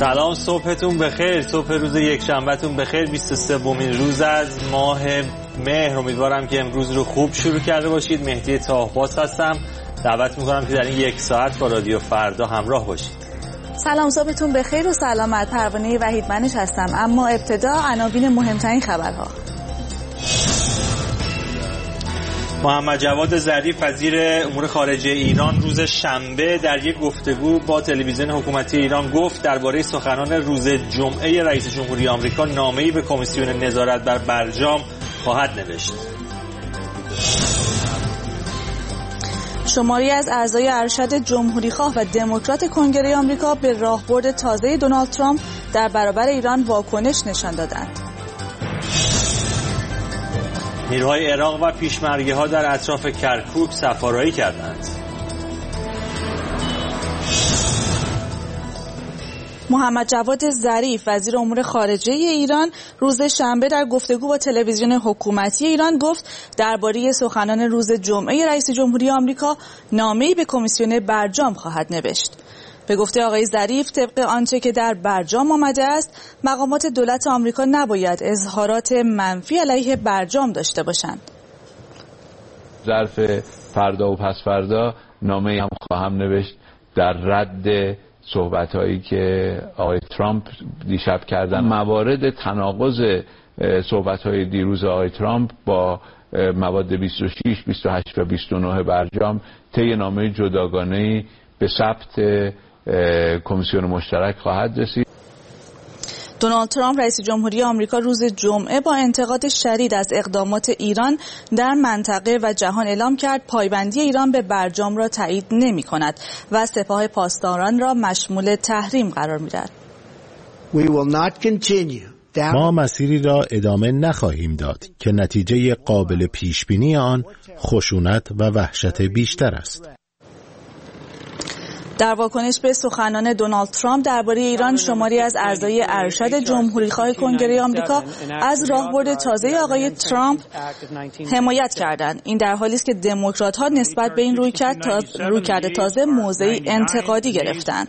سلام، صبحتون بخیر. صبح روز یکشنبهتون بخیر. 23مین روز از ماه مهر. امیدوارم که امروز رو خوب شروع کرده باشید. مهدی تاهباس هستم. دعوت میکنم که در این یک ساعت با رادیو فردا همراه باشید. سلام، صبحتون بخیر و سلامت. پروانه وحیدمنش هستم. اما ابتدا عناوین مهمترین خبرها. محمد جواد ظریف وزیر امور خارجه ایران روز شنبه در یک گفتگو با تلویزیون حکومتی ایران گفت درباره سخنان روز جمعه رئیس جمهوری آمریکا نامه‌ای به کمیسیون نظارت بر برجام خواهد نوشت. شماری از اعضای ارشد جمهوریخواه و دموکرات کنگره آمریکا به راهبرد تازه دونالد ترامپ در برابر ایران واکنش نشان دادند. نیروهای عراق و پیشمرگی‌ها در اطراف کرکوک سفارایی کردند. محمد جواد ظریف وزیر امور خارجه ایران روز شنبه در گفتگو با تلویزیون حکومتی ایران گفت درباره سخنان روز جمعه رئیس جمهوری آمریکا نامه‌ای به کمیسیون برجام خواهد نوشت. به گفته آقای ظریف طبق آنچه که در برجام آمده است مقامات دولت آمریکا نباید اظهارات منفی علیه برجام داشته باشند. ظرف فردا و پس فردا نامه‌ای هم خواهم نوشت در رد صحبت‌هایی که آقای ترامپ دیشب کردن. موارد تناقض صحبت‌های دیروز آقای ترامپ با مواد 26, 28 و 29 برجام طی نامه جداگانه‌ای به ثبت کمیسیون مشترک خواهد رسید. دونالد ترامپ رئیس جمهوری آمریکا روز جمعه با انتقاد شدید از اقدامات ایران در منطقه و جهان اعلام کرد پایبندی ایران به برجام را تایید نمی‌کند و سپاه پاسداران را مشمول تحریم قرار می‌دهد. ما مسیری را ادامه نخواهیم داد که نتیجه قابل پیش‌بینی آن خشونت و وحشت بیشتر است. در واکنش به سخنان دونالد ترامپ درباره ایران شماری از اعضای ارشد جمهوریخواه کنگره آمریکا از راهبرد تازه آقای ترامپ حمایت کردند. این در حالی است که دموکرات‌ها نسبت به این رویکرد تازه موضعی انتقادی گرفتند.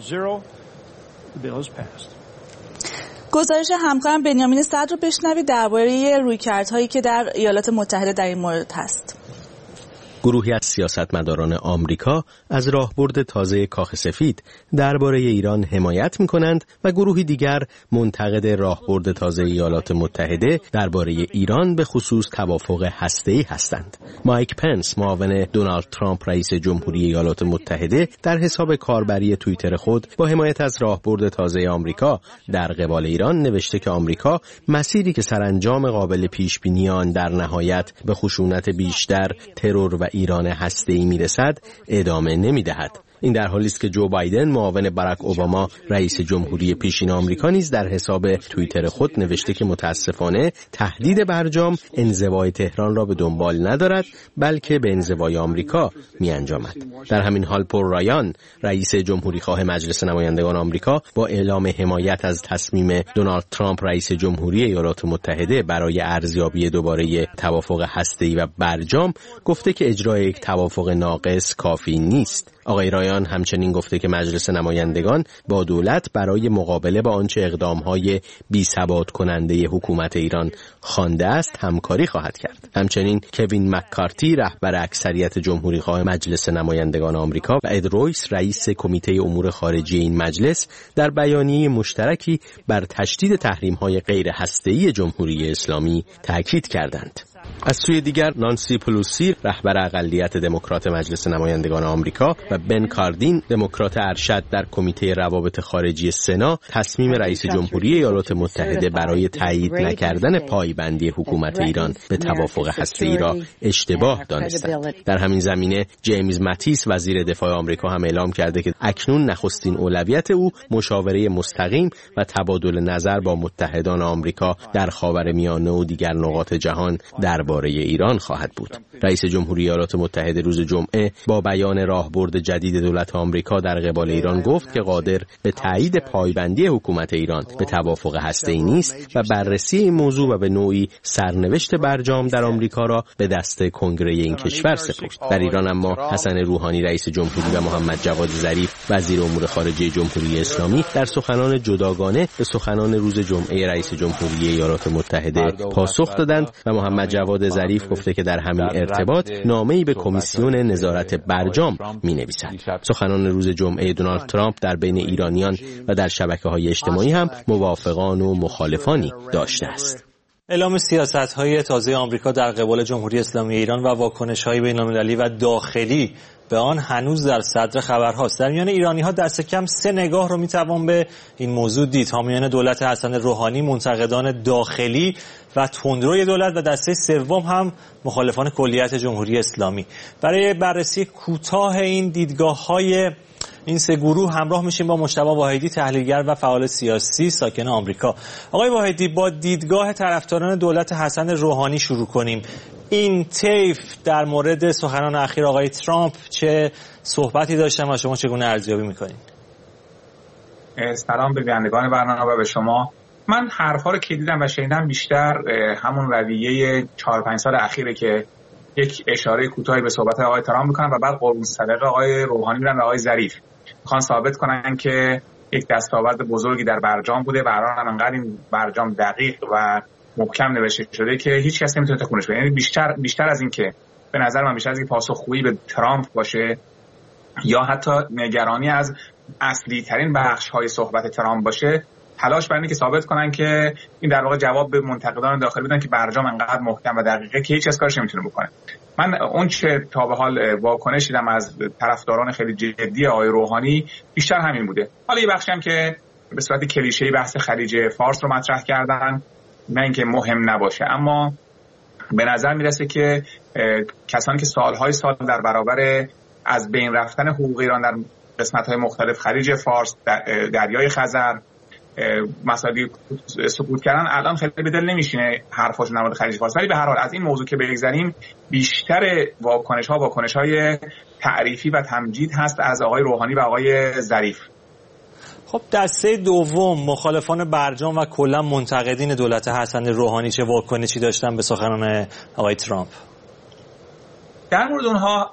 گزارش همکارم بنیامین صدر رو بشنوید درباره رویکردهایی که در ایالات متحده در این مورد هست. گروهی از سیاستمداران آمریکا از راهبرد تازه کاخ سفید درباره ایران حمایت می‌کنند و گروهی دیگر منتقد راهبرد تازه ایالات متحده درباره ایران به خصوص توافق هسته‌ای هستند. مایک پنس معاون دونالد ترامپ رئیس جمهوری ایالات متحده در حساب کاربری توییتر خود با حمایت از راهبرد تازه آمریکا در قبال ایران نوشته که آمریکا مسیری که سرانجام قابل پیش‌بینی آن در نهایت به خشونت بیشتر، ترور و ایران هسته‌ای میرسد ادامه نمیدهد. این در حالی است که جو بایدن معاون باراک اوباما رئیس جمهوری پیشین آمریکا نیز در حساب توییتر خود نوشته که متاسفانه تهدید برجام انزوای تهران را به دنبال ندارد بلکه به انزوای آمریکا می‌انجامد. در همین حال پل رایان رئیس جمهوری خواه مجلس نمایندگان آمریکا با اعلام حمایت از تصمیم دونالد ترامپ رئیس جمهوری ایالات متحده برای ارزیابی دوباره توافق هسته‌ای و برجام گفته که اجرای یک توافق ناقص کافی نیست. آقای رایان همچنین گفته که مجلس نمایندگان با دولت برای مقابله با آنچه اقدام‌های بی‌ثبات کننده حکومت ایران خوانده است همکاری خواهد کرد. همچنین کوین مککارتی رهبر اکثریت جمهوری‌خواه مجلس نمایندگان آمریکا و اد رویس رئیس کمیته امور خارجی این مجلس در بیانیه مشترکی بر تشدید تحریم‌های غیر هسته‌ای جمهوری اسلامی تاکید کردند. از سوی دیگر نانسی پلوسی رهبر اقلیت دموکرات مجلس نمایندگان آمریکا و بن کاردین دموکرات ارشد در کمیته روابط خارجی سنا تصمیم رئیس جمهوری ایالات متحده برای تایید نکردن پایبندی حکومت ایران به توافق هسته‌ای را اشتباه دانستند. در همین زمینه جیمز ماتیس وزیر دفاع آمریکا هم اعلام کرده که اکنون نخستین اولویت او مشاوره مستقیم و تبادل نظر با متحدان آمریکا در خاورمیانه و دیگر نقاط جهان در درباره ایران خواهد بود. رئیس جمهوری ایالات متحده روز جمعه با بیان راهبرد جدید دولت آمریکا در قبال ایران گفت که قادر به تایید پایبندی حکومت ایران به توافق هسته‌ای نیست و بررسی این موضوع و به نوعی سرنوشت برجام در آمریکا را به دست کنگره این کشور سپرد. در ایران اما حسن روحانی رئیس جمهوری و محمد جواد ظریف وزیر امور خارجه جمهوری اسلامی در سخنان جداگانه به سخنان روز جمعه رئیس جمهوری ایالات متحده پاسخ دادند و محمد جواد ظریف گفته که در همین ارتباط نامه‌ای به کمیسیون نظارت برجام می‌نویسد. سخنان روز جمعه دونالد ترامپ در بین ایرانیان و در شبکه‌های اجتماعی هم موافقان و مخالفانی داشته است. اعلام سیاست‌های تازه آمریکا در قبال جمهوری اسلامی ایران و واکنش‌های بین‌المللی و داخلی به آن هنوز در صدر خبرهاست. در میان ایرانی‌ها دست کم 3 نگاه رو می‌توان به این موضوع دید: حامیان دولت حسن روحانی، منتقدان داخلی و تندروی دولت، و دسته سوم هم مخالفان کلیت جمهوری اسلامی. برای بررسی کوتاه این دیدگاه‌های این 3 گروه همراه میشیم با مجتبی واحدی، تحلیلگر و فعال سیاسی ساکن آمریکا. آقای واحدی، با دیدگاه طرفداران دولت حسن روحانی شروع کنیم. این طیف در مورد سخنان اخیر آقای ترامپ چه صحبتی داشتن و شما چگونه ارزیابی میکنید؟ سلام به بینندگان برنامه و به شما. من حرفا رو که دیدم و شنیدم بیشتر همون رویه 4-5 سال اخیره که یک اشاره کوتاهی به صحبت آقای ترامپ میکنن و بعد قربون صدقه آقای روحانی میرن و آقای ظریف میخوان ثابت کنن که یک دستاورد بزرگی در برجام بوده و الان انقدر این برجام دقیق و محکم نوشته شده که هیچ کس نمیتونه تکونش بده. یعنی بیشتر از این که به نظر من بیشتر از این پاسخگویی به ترامپ باشه یا حتی نگرانی از اصلی ترین بخش های صحبت ترامپ باشه، تلاش برای اینه که ثابت کنن که این در واقع جواب به منتقدان داخلی بدن که برجام انقدر محکم و دقیقه که هیچ کس کارش نمیتونه بکنه. من اون چه تا به حال واکنش دیدم از طرفداران خیلی جدی آقای روحانی بیشتر همین بوده. حالا یه بخشی هم که به صورت کلیشه‌ای بحث خلیج فارس رو مطرح کردن، نه اینکه مهم نباشه، اما به نظر میرسه که کسانی که سالهای سال در برابر از بین رفتن حقوق ایران در قسمت‌های مختلف خلیج فارس، دریای خزر مسائلی سکوت کردن، الان خیلی به دل نمیشینه حرفاشون در مورد خلیج فارس. ولی به هر حال از این موضوع که بگذریم، بیشتر واکنش‌های تعریفی و تمجید هست از آقای روحانی و آقای ظریف. خب دسته دوم، مخالفان برجام و کلا منتقدین دولت حسن روحانی چه واکنشی داشتن به سخنان آقای ترامپ؟ در مورد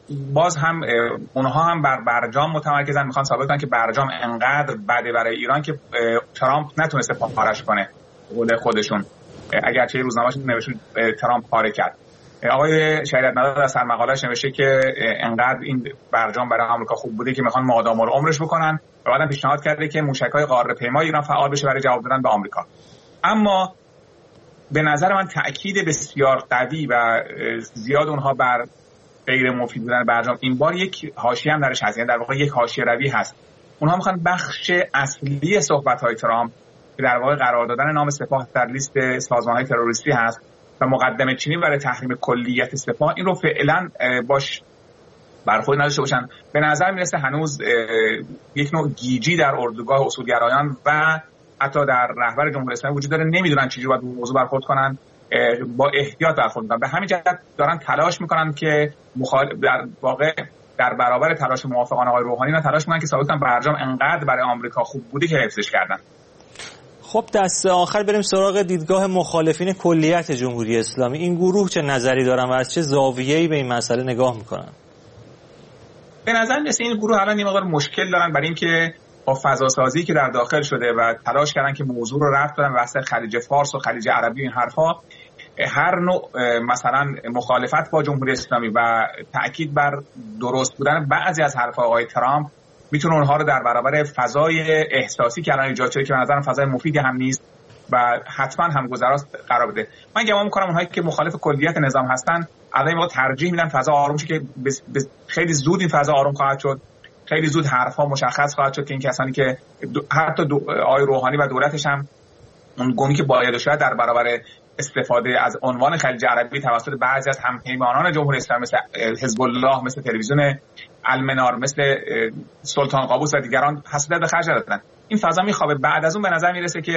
اونها هم بر برجام متمرکزن، میخوان ثابت کنن که برجام انقدر بده برای ایران که ترامپ نتونسته پارش کنه. قول خودشون اگرچه روزنامه‌شون نوشته ترامپ پاره کرد. آقای شریعت مدار در سرمقاله‌اش نوشته که انقدر این برجام برای آمریکا خوب بوده که میخوان مادام العمرش بکنن و بعدم پیشنهاد کرده که موشک‌های قاره پیمای ایران فعال بشه برای جواب دادن به آمریکا. اما به نظر من تأکید بسیار قوی و زیاد اونها بر غیر مفید بودن برجام این بار یک حاشیه هم درش هست، یعنی در واقع یک حاشیه روی هست. اونها میخوان بخش اصلی صحبت‌های ترامپ که در واقع قرار دادن نام سپاه در لیست سازمان‌های تروریستی هست و مقدمه چینی برای تحریم کلیت سپاه، این رو فعلا باش برخورد نداشته باشن. به نظر میرسه هنوز یک نوع گیجی در اردوگاه اصولگرایان و حتی در رهبر جمهوری اسلامی وجود داره، نمیدونن چجوری باید موضوع برخورد کنن، با احتیاط برخورد کنن. به همین جهت دارن تلاش میکنن که در واقع در برابر تلاش موافقان آقای روحانی تلاش میکنن که ثابت کنن برجام انقدر برای آمریکا خوب بوده که حفظش کردن. خب دست آخر بریم سراغ دیدگاه مخالفین کلیت جمهوری اسلامی. این گروه چه نظری دارن و از چه زاویه‌ای به این مسئله نگاه میکنن؟ به نظر میاد این گروه الان یه مقدار مشکل دارن برای اینکه با فضاسازی که در داخل شده و تلاش کردن که موضوع رو رفت بدن واسه خلیج فارس و خلیج عربی، این حرفا هر نوع مثلا مخالفت با جمهوری اسلامی و تأکید بر درست بودن بعضی از حرف‌های آقای ترامپ میتونه اونها رو در برابر فضای احساسی که الان ایجاد شده که به نظرم فضای مفیدی هم نیست و حتما هم گذراست قرار بده. من گمان می‌کنم اونهایی که مخالف کلیت نظام هستن الان ما ترجیح میدن فضا آروم شه که خیلی زود این فضا آروم خواهد شد، خیلی زود حرفا مشخص خواهد شد که این کسانی که حتی آقای روحانی و دولتش هم اون گمی که باید شاید در برابر استفاده از عنوان خلیج عربی توسط بعضی از همپیمانان جمهوری اسلامی مثل حزب الله، مثل تلویزیون المنار، مثل سلطان قابوس و دیگران حسودت به خرج دادن. این فضا میخوابه. بعد از اون به نظر میرسه که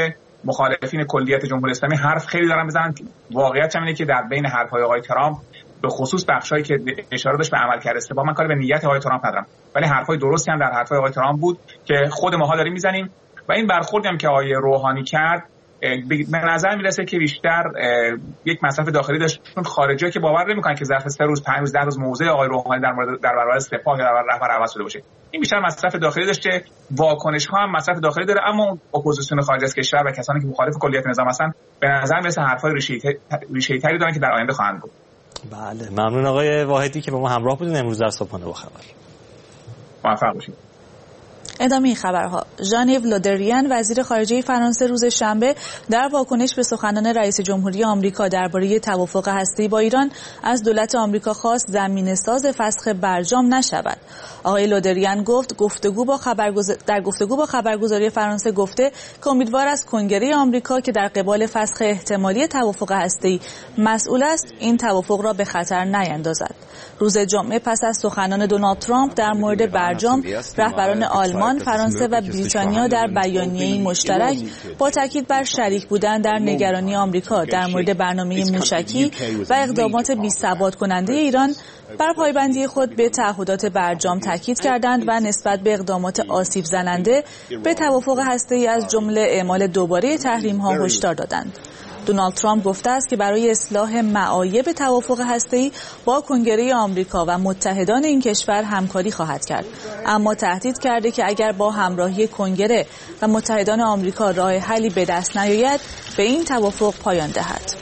مخالفین کلیت جمهوری اسلامی حرف خیلی دارن بزنن. واقعیت اینه که در بین حرف‌های آقای ترامپ به خصوص بخشایی که اشاره داشت به عملکرد استباق، من کاری به نیت آقای ترامپ ندارم، ولی حرفای درستی هم در حرفای آقای ترامپ بود که خود ماها داریم میزنیم و این برخوردی هم که آقای روحانی کرد به نظر میرسه که بیشتر یک مصرف داخلی داشت، چون خارجی‌ها که باور نمی‌کنن که ظرف 3 روز 5 روز 10 روز موضع آقای روحانی در برابر سپاه یا در برابر رهبر عوض شده باشه. این بیشتر مصرف داخلی داشته. واکنش‌ها هم مصرف داخلی داره، اما اپوزیسیون خارج از کشور و کسانی که مخالف کلیت نظام هستن به نظر میرسه حرفای ریشه‌ای‌تری دارن که در آینده خواهند بود. بله، ممنون آقای واحدی که با ما همراه بودین امروز در صبحانه با خبر. موفق باشید. ادامه خبرها. ژان-ایو لودریان وزیر خارجه فرانسه روز شنبه در واکنش به سخنان رئیس جمهوری آمریکا درباره توافق هسته‌ای با ایران از دولت آمریکا خواست زمینه‌ساز فسخ برجام نشود. آقای لودریان گفت در گفتگو با خبرگزاری فرانسه گفته که امیدوار است کنگره آمریکا که در قبال فسخ احتمالی توافق هسته‌ای مسئول است این توافق را به خطر نیندازد. روز جمعه پس از سخنان دونالد ترامپ در مورد برجام، رهبران آلمان، فرانسه و بریتانیا در بیانیه‌ای مشترک با تاکید بر شریک بودن در نگرانی آمریکا در مورد برنامه موشکی و اقدامات بی‌ثبات کننده ایران بر پایبندی خود به تعهدات برجام تاکید کردند و نسبت به اقدامات آسیب زننده به توافق هسته‌ای از جمله اعمال دوباره تحریم‌ها هشدار دادند. دونالد ترامپ گفته است که برای اصلاح معایب توافق هسته‌ای با کنگره آمریکا و متحدان این کشور همکاری خواهد کرد، اما تهدید کرده که اگر با همراهی کنگره و متحدان آمریکا راه حلی به دست نیاید به این توافق پایان دهد.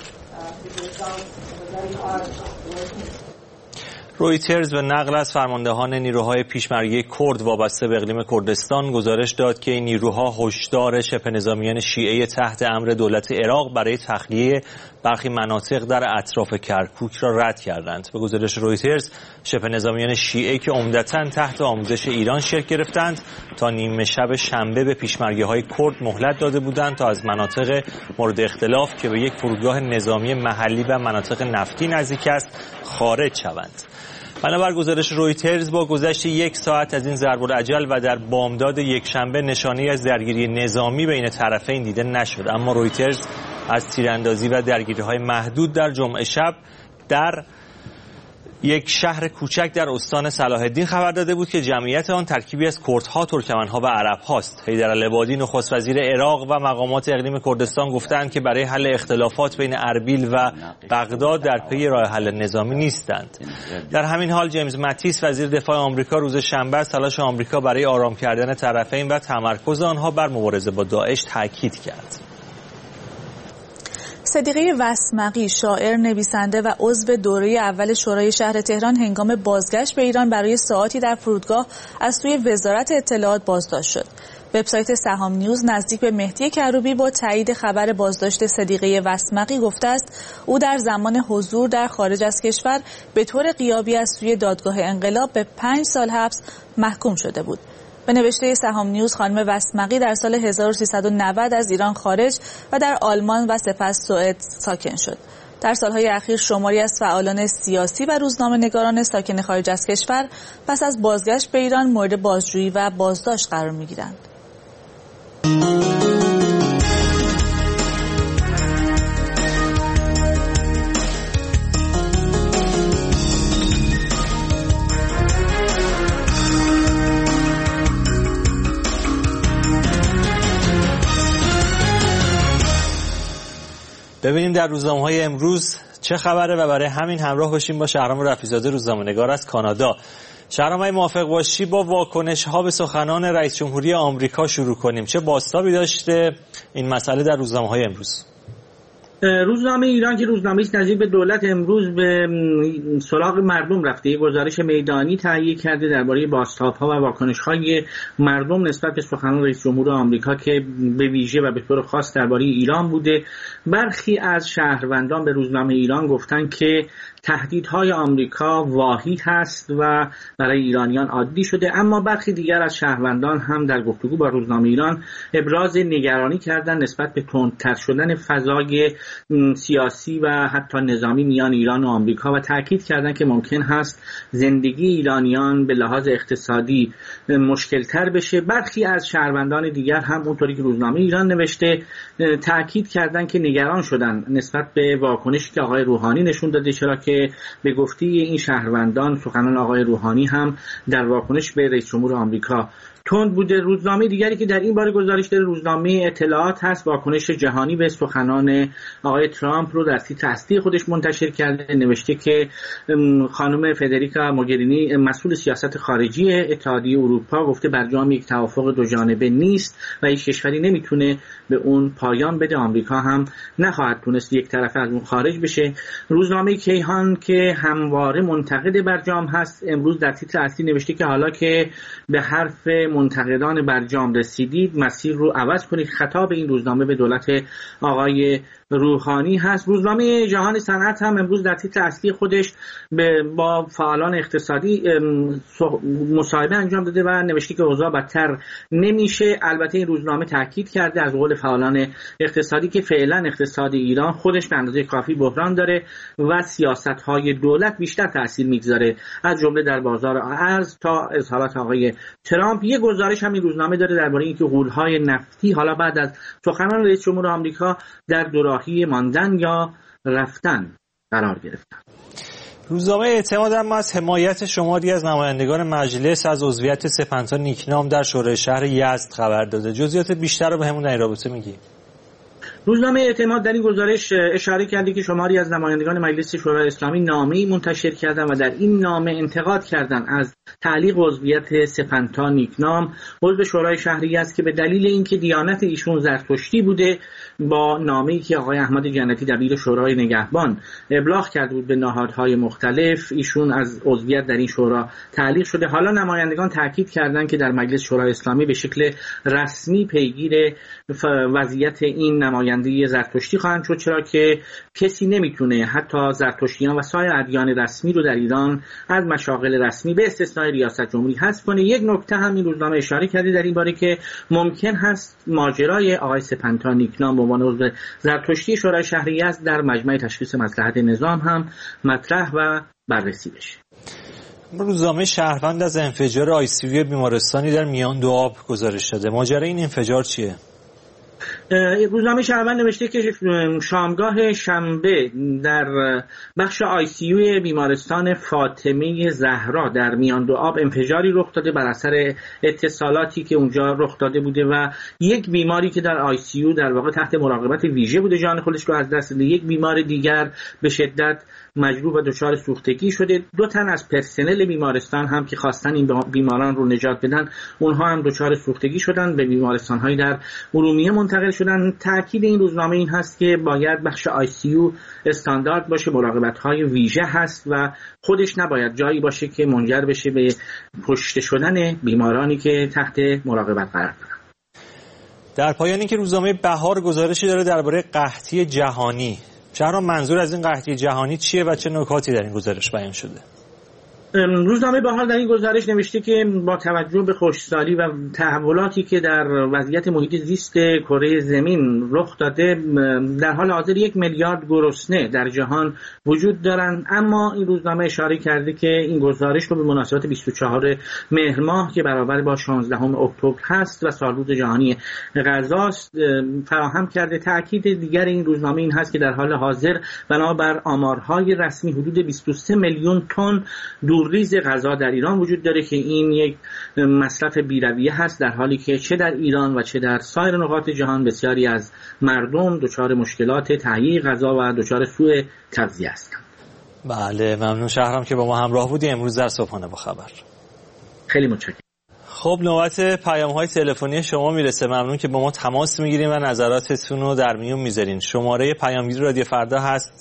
رویترز به نقل از فرماندهان نیروهای پیشمرگی کرد وابسته به اقلیم کردستان گزارش داد که این نیروها هشدار شبه نظامیان شیعه تحت امر دولت عراق برای تخلیه برخی مناطق در اطراف کرکوک را رد کردند. به گزارش رویترز، شبه نظامیان شیعه که عمدتاً تحت آموزش ایران شکل گرفتند تا نیمه شب شنبه به پیشمرگی‌های کرد مهلت داده بودند تا از مناطق مورد اختلاف که به یک فرودگاه نظامی محلی و مناطق نفتی نزدیک است خارج شوند. بنابر گزارش رویترز با گذشت 1 ساعت از این ضرب الاجل و در بامداد یکشنبه نشانه‌ای از درگیری نظامی بین طرفین دیده نشد، اما رویترز از تیراندازی و درگیری‌های محدود در جمعه شب در یک شهر کوچک در استان صلاح الدین خبر داده بود که جمعیت آن ترکیبی از کردها، ترکمنها و عرب‌هاست. حیدرالعبادی نخست وزیر عراق و مقامات اقلیم کردستان گفتند که برای حل اختلافات بین اربیل و بغداد در پی راه حل نظامی نیستند. در همین حال جیمز ماتیس وزیر دفاع آمریکا روز شنبه از تلاش آمریکا برای آرام کردن طرفین و تمرکز آنها بر مبارزه با داعش تاکید کرد. صدیقه وسمقی، شاعر، نویسنده و عضو دوره اول شورای شهر تهران هنگام بازگشت به ایران برای ساعاتی در فرودگاه از سوی وزارت اطلاعات بازداشت شد. وبسایت سهام نیوز نزدیک به مهدی کروبی با تایید خبر بازداشت صدیقه وسمقی گفته است او در زمان حضور در خارج از کشور به طور غیابی از سوی دادگاه انقلاب به 5 سال حبس محکوم شده بود. به نوشته سهام نیوز، خانم وسمقی در سال 1390 از ایران خارج و در آلمان و سپس سوئد ساکن شد. در سالهای اخیر شماری از فعالان سیاسی و روزنامه‌نگاران ساکن خارج از کشور پس از بازگشت به ایران مورد بازجویی و بازداشت قرار می‌گیرند. ببینیم در روزنامه‌های امروز چه خبره و برای همین همراه باشیم با شهرام رفیع‌زاده، روزنامه‌نگار از کانادا. شهرام، موافق باشی با واکنش‌ها به سخنان رئیس جمهوری آمریکا شروع کنیم. چه بازتابی داشته این مسئله در روزنامه‌های امروز؟ روزنامه ایران که روزنامه‌ای است نزدیک به دولت امروز به سراغ مردم رفته، یک گزارش میدانی تهیه کرده درباره بازتاب‌ها و واکنش‌های مردم نسبت به سخنان رئیس جمهور آمریکا که به ویژه و به طور خاص درباره ایران بوده. برخی از شهروندان به روزنامه ایران گفتند که تهدیدهای آمریکا واهی هست و برای ایرانیان عادی شده، اما برخی دیگر از شهروندان هم در گفتگو با روزنامه ایران ابراز نگرانی کردند نسبت به تندتر شدن فضای سیاسی و حتی نظامی میان ایران و آمریکا و تاکید کردند که ممکن هست زندگی ایرانیان به لحاظ اقتصادی مشکل‌تر بشه. برخی از شهروندان دیگر هم اونطوری که روزنامه ایران نوشته تاکید کردند که نگران شدن نسبت به واکنشی که آقای روحانی نشون داده، چرا که به گفته این شهروندان سخنان آقای روحانی هم در واکنش به رئیس جمهور آمریکا تند بوده. روزنامه دیگری که در این باره گزارش داره روزنامه اطلاعات هست، واکنش جهانی به سخنان آقای ترامپ رو در تیتر اصلی خودش منتشر کرده، نوشته که خانم فدریکا موگرینی مسئول سیاست خارجی اتحادیه اروپا گفته برجام یک توافق دو جانبه نیست و هیچ کشوری نمیتونه به اون پایان بده، آمریکا هم نخواهد تونست یک طرفه از اون خارج بشه. روزنامه کیهان که همواره منتقد برجام هست امروز در تیتر اصلی نوشته که حالا که به حرف منتقدان برجام رسیدید مسیر رو عوض کنید. خطاب این روزنامه به دولت آقای روحانی هست. روزنامه جهان صنعت هم امروز در تیتر اصلی خودش با فعالان اقتصادی مصاحبه انجام داده و نوشته که اوضاع بدتر نمیشه. البته این روزنامه تاکید کرده از قول فعالان اقتصادی که فعلا اقتصاد ایران خودش به اندازه کافی بحران داره و سیاست‌های دولت بیشتر تاثیر میگذاره از جمله در بازار ارز تا اظهارات آقای ترامپ. یه گزارش هم این روزنامه داره درباره اینکه غول‌های نفتی حالا بعد از سخنان رئیس جمهور آمریکا در دوراهی ماندن یا رفتن قرار گرفتن. روزنامه اعتماد هم از حمایت شماری از نمایندگان مجلس از عضویت سپنتا نیکنام در شورای شهر یزد خبر داده. جزئیات بیشتر رو بهمون در این رابطه میگی؟ روزنامه اعتماد در این گزارش اشاره کرده که شماری از نمایندگان مجلس شورای اسلامی نامه‌ای منتشر کردند و در این نامه انتقاد کردند از تعلیق عضویت سپنتا نیکنام عضو شورای شهری است که به دلیل اینکه دیانت ایشون زرتشتی بوده با نامه‌ای که آقای احمد جنتی دبیر شورای نگهبان ابلاغ کرده بود به نهادهای مختلف ایشون از عضویت در این شورا تعلیق شده. حالا نمایندگان تاکید کردند که در مجلس شورای اسلامی به شکل رسمی پیگیر وضعیت این نمایندگی زرتشتی خواهند شد، چرا که کسی نمیتونه حتی زرتشتیان و سایر ادیان رسمی رو در ایران از مشاغل رسمی به استثنای ریاست جمهوری حذف کنه. یک نکته هم این روزنامه اشاره کرده در این باره که ممکن هست ماجرای آقای سپنتا نیکنام به عنوان عضو زرتشتی شورای شهری است در مجمع تشخیص مصلحت نظام هم مطرح و بررسی بشه. روزنامه شهروند از انفجار آی‌سی‌یو بیمارستانی در میان دو آب گزارش داده. ماجرای این انفجار چیه؟ روزنامه شهروند نوشته که شامگاه شنبه در بخش آی‌سی‌یو بیمارستان فاطمه زهرا در میان دو آب انفجاری رخ داده بر اثر اتصالاتی که اونجا رخ داده بوده و یک بیماری که در آی‌سی‌یو در واقع تحت مراقبت ویژه بوده جان خودش رو از دست داده. یک بیمار دیگر به شدت مجروح و دچار سوختگی شده. 2 تن از پرسنل بیمارستان هم که خواستن این بیماران رو نجات بدن اونها هم دچار سوختگی شدن، به بیمارستان‌های در ارومیه منتقل شدن. تاکید این روزنامه این هست که باید بخش آی‌سی‌یو استاندارد باشه، مراقبت‌های ویژه هست و خودش نباید جایی باشه که منجر بشه به کشته شدن بیمارانی که تحت مراقبت قرار دارن. در پایان اینکه روزنامه بهار گزارشی داره درباره قحطی جهانی. شهرام منظور از این قحطی جهانی چیه و چه نکاتی در این گزارش بیان شده؟ روزنامه بهار در این گزارش نوشته که با توجه به خشکسالی و تحولاتی که در وضعیت محیط زیست کره زمین رخ داده در حال حاضر 1 میلیارد گرسنه در جهان وجود دارند، اما این روزنامه اشاره کرده که این گزارش رو به مناسبت 24 مهر ماه که برابر با 16 اکتبر هست و سالروز جهانی غذاست فراهم کرده. تاکید دیگر این روزنامه این هست که در حال حاضر بنابر آمارهای رسمی حدود 23 میلیون تن ریز غذا در ایران وجود داره که این یک مصرف بی‌رویه هست، در حالی که چه در ایران و چه در سایر نقاط جهان بسیاری از مردم دچار مشکلات تهیه غذا و دچار سوء تغذیه هستند. بله، ممنون شهرام که با ما همراه بودی امروز در صبحانه با خبر. خیلی متشکرم. خب نوبت پیام‌های تلفنی شما میرسه. ممنون که با ما تماس میگیرین و نظراتتون رو در میون میذارین. شماره پیامگیر رادیو فردا هست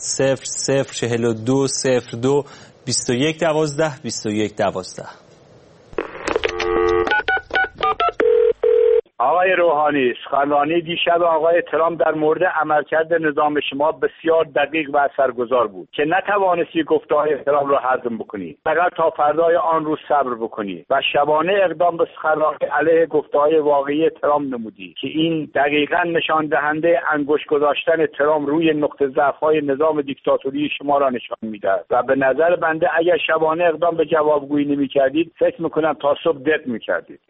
004202 2112 2112. آقای روحانی، سخنرانی دیشب آقای ترامپ در مورد عملکرد نظام شما بسیار دقیق و اثرگذار بود که نتوانستی گفته‌های ترامپ را هضم بکنی، فقط تا فردای آن روز صبر بکنی و شبانه اقدام به سخنرانی علیه گفته‌های واقعی ترامپ نمودی که این دقیقاً نشان دهنده انگشت گذاشتن ترامپ روی نقطه ضعف‌های نظام دیکتاتوری شما را نشان می‌دهد و به نظر بنده اگر شبانه اقدام به جوابگویی نمی‌کردید فکر می‌کنم تا صبح دق می‌کردید.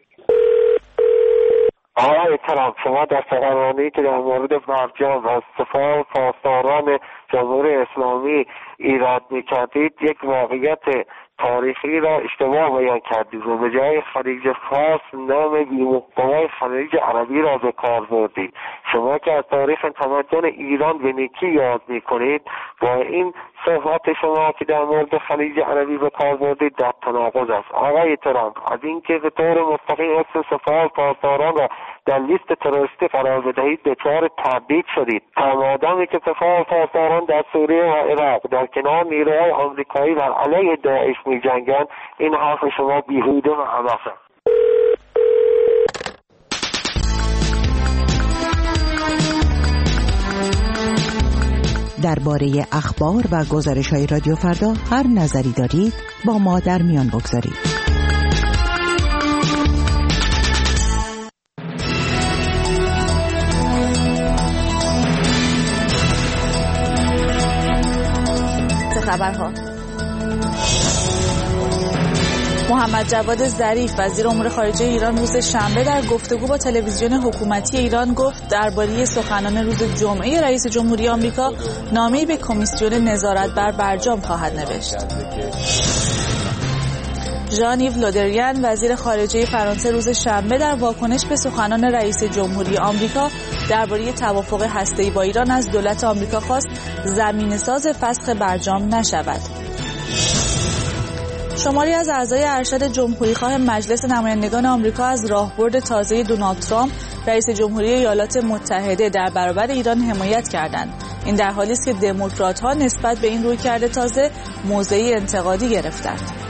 آقای ترامپ، شما در سخنرانی که در مورد برجام و سپاه پاسداران جمهوری اسلامی ایراد می‌کردید یک واقعیت تاریخی را اشتباه بیان کردید و به جای خلیج فارس نام بی‌محتوای خلیج عربی را به کار بردید. شما که از تاریخ تمدن ایران به نیکی یاد می‌کنید با این صحبت شما که در مورد خلیج عربی به کار بردید در تناقض است. آقای ترامپ، از اینکه به طور مستقیم اسم سپاه پاسداران را در لیست تروریستی قرار بدهید دچار تبعید شدید. تا مادامی که سپاه پاسداران در سوریه و عراق در کنار نیروهای آمریکایی بر علیه داعش می‌جنگند، این حرف شما بیهوده و عبث است. درباره اخبار و گزارش‌های رادیو فردا هر نظری دارید با ما در میان بگذارید. خبرها. محمد جواد ظریف وزیر امور خارجه ایران روز شنبه در گفتگو با تلویزیون حکومتی ایران گفت درباره سخنان روز جمعه رئیس جمهوری آمریکا نامه‌ای به کمیسیون نظارت بر برجام خواهد نوشت. ژان-ایو لودریان وزیر خارجه فرانسه روز شنبه در واکنش به سخنان رئیس جمهوری آمریکا درباره توافق هسته‌ای با ایران از دولت آمریکا خواست زمینه‌ساز فسخ برجام نشود. شماری از اعضای ارشد جمهوریخواه مجلس نمایندگان آمریکا از راهبرد تازه دونالد ترامپ رئیس جمهوری ایالات متحده در برابر ایران حمایت کردند. این در حالی است که دموکرات‌ها نسبت به این رویکرد تازه موضعی انتقادی گرفتند.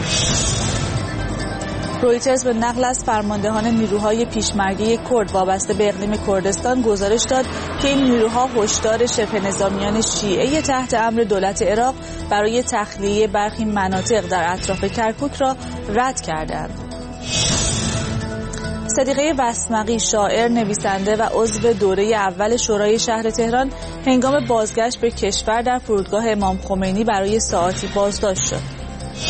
رویترز به نقل از فرماندهان نیروهای پیشمرگی کرد وابسته به اقلیم کردستان گزارش داد که این نیروها هشدار شبه نظامیان شیعه تحت امر دولت عراق برای تخلیه برخی مناطق در اطراف کرکوک را رد کردند. صدیقه وسمقی شاعر، نویسنده و عضو دوره اول شورای شهر تهران هنگام بازگشت به کشور در فرودگاه امام خمینی برای ساعاتی بازداشت شد.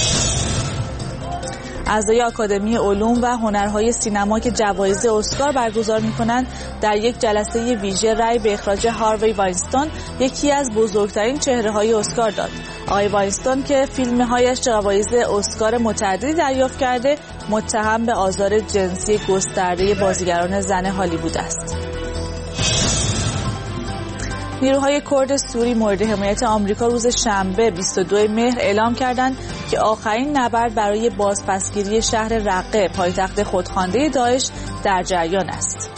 اعضای آکادمی علوم و هنرهای سینما که جوایز اسکار برگزار می‌کنند در یک جلسه ویژه رأی به اخراج هاروی واینستون، یکی از بزرگترین چهره‌های اسکار داد. آقای واینستون که فیلم‌هایش جوایز اسکار متعددی دریافت کرده، متهم به آزار جنسی گسترده بازیگران زن هالیوود است. نیروهای کرد سوری مورد حمایت آمریکا روز شنبه 22 مهر اعلام کردند که آخرین نبرد برای بازپسگیری شهر رقه پایتخت خودخوانده داعش در جریان است.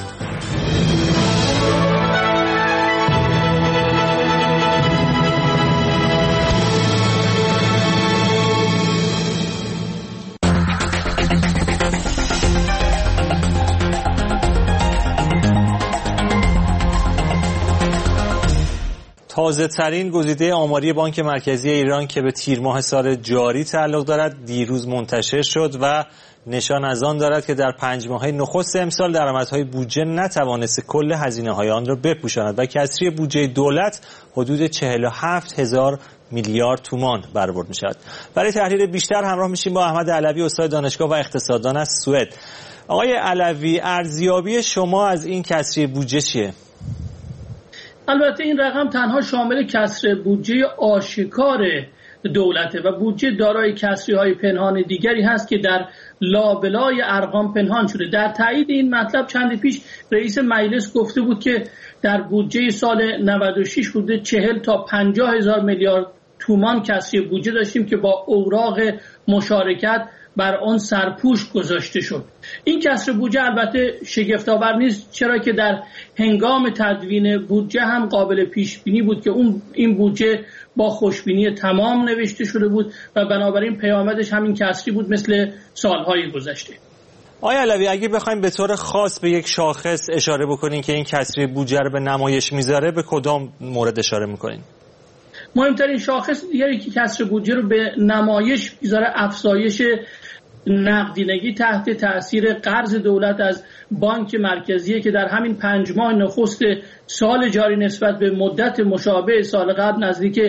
تازه ترین گزیده آماری بانک مرکزی ایران که به تیر ماه سال جاری تعلق دارد دیروز منتشر شد و نشان از آن دارد که در 5 ماهه نخست امسال درآمدهای بودجه نتوانست کل هزینه‌های آن را بپوشاند و کسری بودجه دولت حدود 47,000 میلیارد تومان برآورد می‌شود. برای تحلیل بیشتر همراه میشیم با احمد علوی، استاد دانشگاه و اقتصاددان از سوئد. آقای علوی، ارزیابی شما از این کسری بودجه چیه؟ البته این رقم تنها شامل کسر بودجه آشکار دولته و بودجه دارای کسری‌های پنهان دیگری هست که در لابلای ارقام پنهان شده. در تایید این مطلب چند پیش رئیس مجلس گفته بود که در بودجه سال 96 حدود 40 تا 50,000 میلیارد تومان کسری بودجه داشتیم که با اوراق مشارکت بر آن سرپوش گذاشته شد. این کسر بودجه البته شگفت‌آور نیست، چرا که در هنگام تدوین بودجه هم قابل پیش بینی بود که این بودجه با خوشبینی تمام نوشته شده بود و بنابراین پیامدش همین کسری بود مثل سالهای گذشته. آقای علوی، اگه بخوایم به طور خاص به یک شاخص اشاره بکنین که این کسری بودجه رو به نمایش میذاره، به کدام مورد اشاره میکنین؟ مهمترین شاخص دیگری که کسر بودجه رو به نمایش میذاره افزایش نقدینگی تحت تأثیر قرض دولت از بانک مرکزی که در همین 5 ماه نخست سال جاری نسبت به مدت مشابه سال قبل نزدیک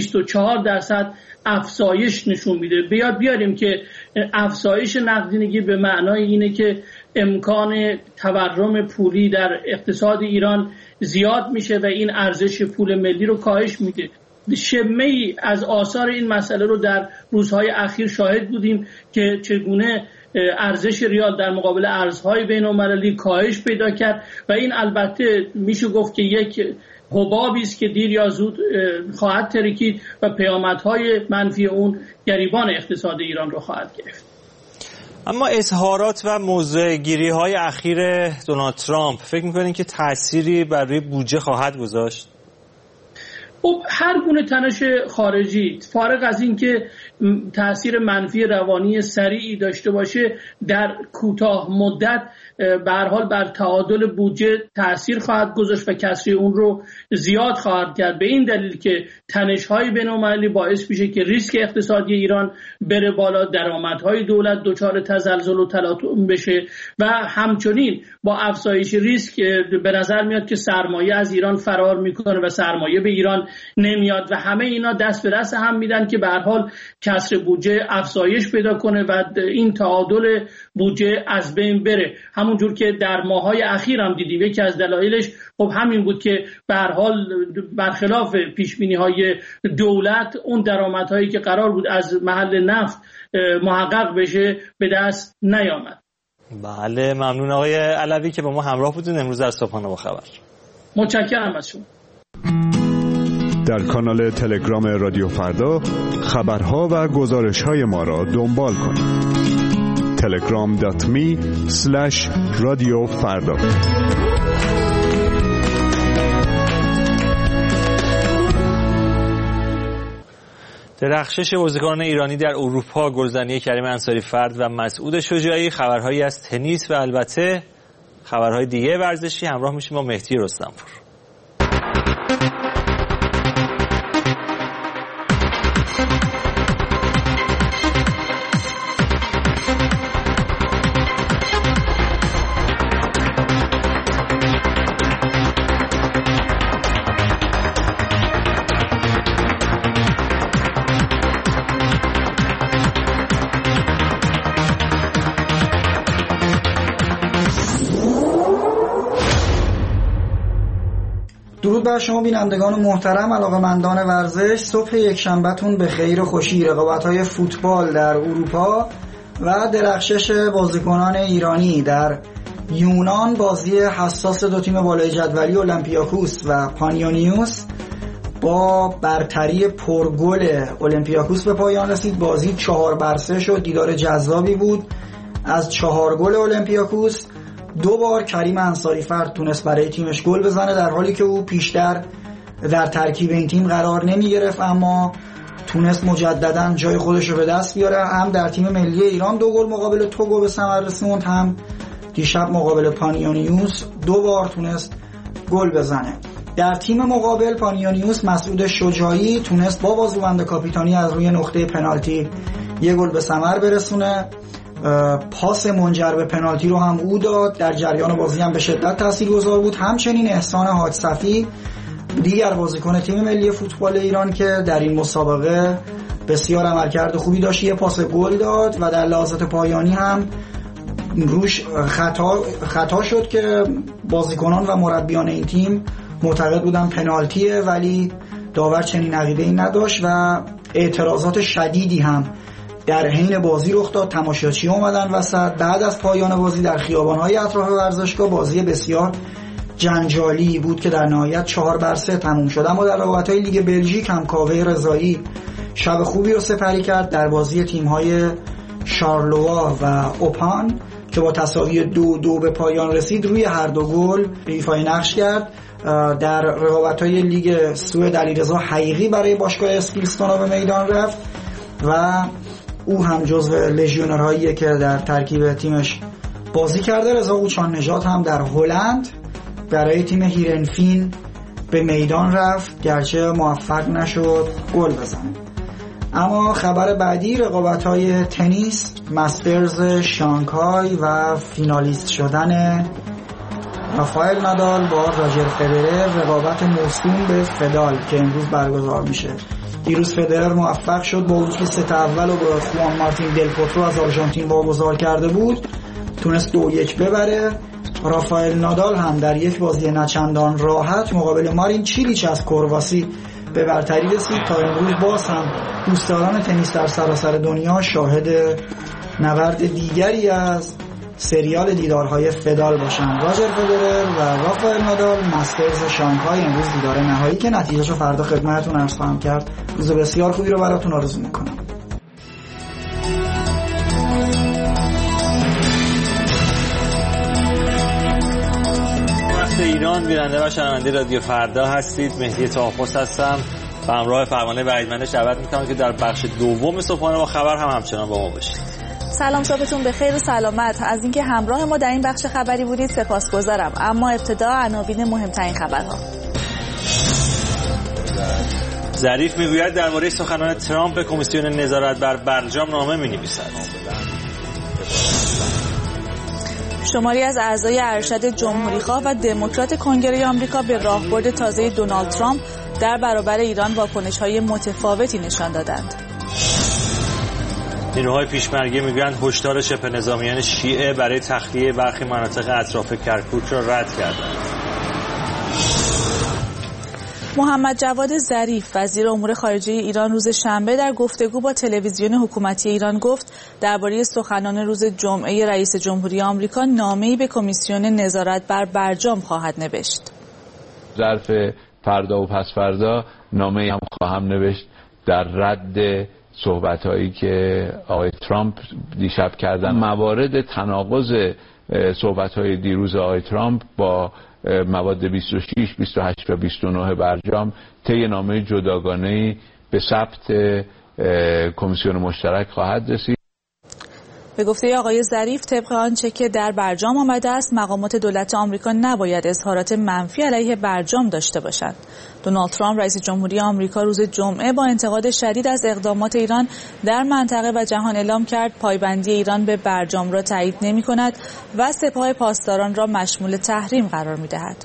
24% افزایش نشون میده. بیاریم که افزایش نقدینگی به معنای اینه که امکان تورم پولی در اقتصاد ایران زیاد میشه و این ارزش پول ملی رو کاهش میده. شمه‌ای از آثار این مسئله رو در روزهای اخیر شاهد بودیم که چگونه ارزش ریال در مقابل ارزهای بین‌المللی کاهش پیدا کرد و این البته میشه گفت که یک حبابی است که دیر یا زود خواهد ترکید و پیامدهای منفی اون گریبان اقتصاد ایران رو خواهد گرفت. اما اظهارات و موضع‌گیری‌های اخیر دونالد ترامپ فکر می‌کنین که تأثیری بر روی بودجه خواهد گذاشت؟ خب هر گونه تنش خارجی فارغ از این که تأثیر منفی روانی سریعی داشته باشه در کوتاه مدت به هر حال بر تعادل بودجه تأثیر خواهد گذاشت و کسری اون رو زیاد خواهد کرد، به این دلیل که تنش‌های بین‌المللی باعث میشه که ریسک اقتصادی ایران بره بالا، درآمدهای دولت دچار تزلزل و تلاطم بشه و همچنین با افزایش ریسک به نظر میاد که سرمایه از ایران فرار میکنه و سرمایه به ایران نمیاد و همه اینا دست به دست هم میدن که به هر حال کسر بودجه افزایش پیدا کنه و این تعادل بودجه از بین بره. همونجور که در ماهای اخیر هم دیدیم یکی از دلایلش خب همین بود که به هر حال برخلاف پیشبینی‌های دولت اون درآمدهایی که قرار بود از محل نفت محقق بشه به دست نیامد. بله، ممنون آقای علوی که با ما همراه بودین امروز در صبحانه با خبر. متشکرم از شما. در کانال تلگرام رادیو فردا خبرها و گزارش‌های ما را دنبال کنید. telegram.me/radiofarda. درخشش بازیکنان ایرانی در اروپا، گلزنی کریم انصاری فرد و مسعود شجاعی، خبرهایی از تنیس و البته خبرهای دیگه ورزشی. همراه میشیم با مهدی رستمپور. درود بر شما بینندگان محترم، علاقه‌مندان ورزش. صبح یکشنبهتون به خیر و خوشی. رقابت‌های فوتبال در اروپا و درخشش بازیکنان ایرانی در یونان، بازی حساس دو تیم بالای جدولی اولمپیاکوس و پانیونیوس با برتری پرگل اولمپیاکوس به پایان رسید. بازی 4-3 شد، دیدار جذابی بود. از 4 گل اولمپیاکوس 2 بار کریم انصاری فرد تونست برای تیمش گل بزنه، در حالی که او پیشتر در ترکیب این تیم قرار نمی گرفت، اما تونست مجددا جای خودش رو به دست بیاره. هم در تیم ملی ایران 2 گل مقابل توگو به ثمر رسوند، هم دیشب مقابل پانیونیوس 2 بار تونست گل بزنه. در تیم مقابل پانیونیوس مسعود شجاعی تونست با بازوبند کاپیتانی از روی نقطه پنالتی 1 گل به ثمر برسونه. پاس منجر به پنالتی رو هم او داد. در جریان بازی هم به شدت تاثیرگذار بود. همچنین احسان حاج صفی، دیگر بازیکن تیم ملی فوتبال ایران که در این مسابقه بسیار عملکرد خوبی داشت، یه پاس گل داد و در لحظات پایانی هم روش خطا شد که بازیکنان و مربیان این تیم معتقد بودن پنالتیه، ولی داور چنین عقیده‌ای نداشت و اعتراضات شدیدی هم در حین بازی رخ داد. تماشاچی اومدن وسط. بعد از پایان بازی در خیابان‌های اطراف ورزشگاه بازی بسیار جنجالی بود که در نهایت 4-3 تموم شد. اما در رقابت‌های لیگ بلژیک هم کاوه رضایی شب خوبی رو سپری کرد در بازی تیم‌های شارلوا و اوپان که با تساوی 2-2 به پایان رسید. روی هر دو گل ایفای نقش کرد. در رقابت‌های لیگ سوئد علیرضا حقیقی برای باشگاه اسپیلستونا به میدان رفت و او هم جزو لژیونرهاییه که در ترکیب تیمش بازی کرده. رضا اوچان نژاد هم در هلند برای تیم هیرنفین به میدان رفت، گرچه موفق نشد گل بزنه. اما خبر بعدی رقابت‌های تنیس، مسترز شانگهای و فینالیست شدن رافائل نادال با راجر فدرر، رقابت موسوم به فدال که امروز برگزار میشه. دیروز فدرر موفق شد با وجودی ست اول و با خوان مارتین دل پوترو از آرژانتین واگذار کرده بود تونست 2-1 ببره. رافائل نادال هم در یک بازی نچندان راحت مقابل مارین چیلیچ از کرواسی به برتری رسید. تا امروز باز هم دوستداران تنیس در سراسر دنیا شاهد نبرد دیگری از سریال دیدارهای فدال باشند. راجر فدرر و رافائل نادال مسترز شانگهای امروز دیدار نهایی که نتیجهشو فردا خدمتتون عرض خواهم کرد. روز بسیار خوبی رو براتون آرزو میکنم. ایران بیننده و شنونده رادیو فردا هستید. مهدی طاهپوست هستم و همراه فرمانده وحیدمندش دعوت میکنم که در بخش دوم صبحانه با خبر هم همچنان با ما باشید. سلام، صبحتون بخیر و سلامت. از اینکه همراه ما در این بخش خبری بودید سپاسگزارم. اما ابتدا عناوین مهمترین خبرها. ظریف میگوید درباره سخنان ترامپ به کمیسیون نظارت بر برجام نامه مینویسد. شماری از اعضای ارشد جمهوریخواه و دموکرات کنگره آمریکا به راهبرد تازه دونالد ترامپ در برابر ایران واکنش‌های متفاوتی نشان دادند. نیروهای پیشمرگی میگویند هشدار شبه نظامیان شیعه برای تخلیه برخی مناطق اطراف کرکوک را رد کردند. محمد جواد ظریف وزیر امور خارجه ایران روز شنبه در گفتگو با تلویزیون حکومتی ایران گفت درباره سخنان روز جمعه رئیس جمهوری آمریکا نامه‌ای به کمیسیون نظارت بر برجام خواهد نوشت. ظرف فردا و پس فردا نامه‌ای هم خواهم نوشت در رد صحبت‌هایی که آقای ترامپ دیشب کردن. موارد تناقض صحبت‌های دیروز آقای ترامپ با مواد 26, 28 و 29 برجام طی نامه جداگانه‌ای به ثبت کمیسیون مشترک خواهد رسید. به گفته آقای ظریف طبق آنچه که در برجام آمده است مقامات دولت آمریکا نباید اظهارات منفی علیه برجام داشته باشند. دونالد ترامپ رئیس جمهوری آمریکا روز جمعه با انتقاد شدید از اقدامات ایران در منطقه و جهان اعلام کرد پایبندی ایران به برجام را تایید نمی‌کند و سپاه پاسداران را مشمول تحریم قرار می‌دهد.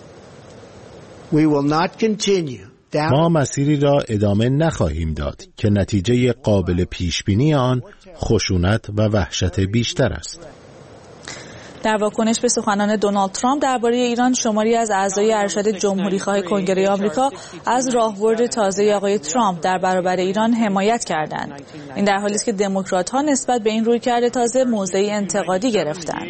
ما مسیری را ادامه نخواهیم داد که نتیجه قابل پیشبینی آن خشونت و وحشت بیشتر است. در واکنش به سخنان دونالد ترامپ درباره ایران شماری از اعضای ارشد جمهوریخواه کنگره آمریکا از راهبرد تازه آقای ترامپ در برابر ایران حمایت کردند. این در حالی است که دموکرات‌ها نسبت به این رویکرد تازه موضعی انتقادی گرفتند.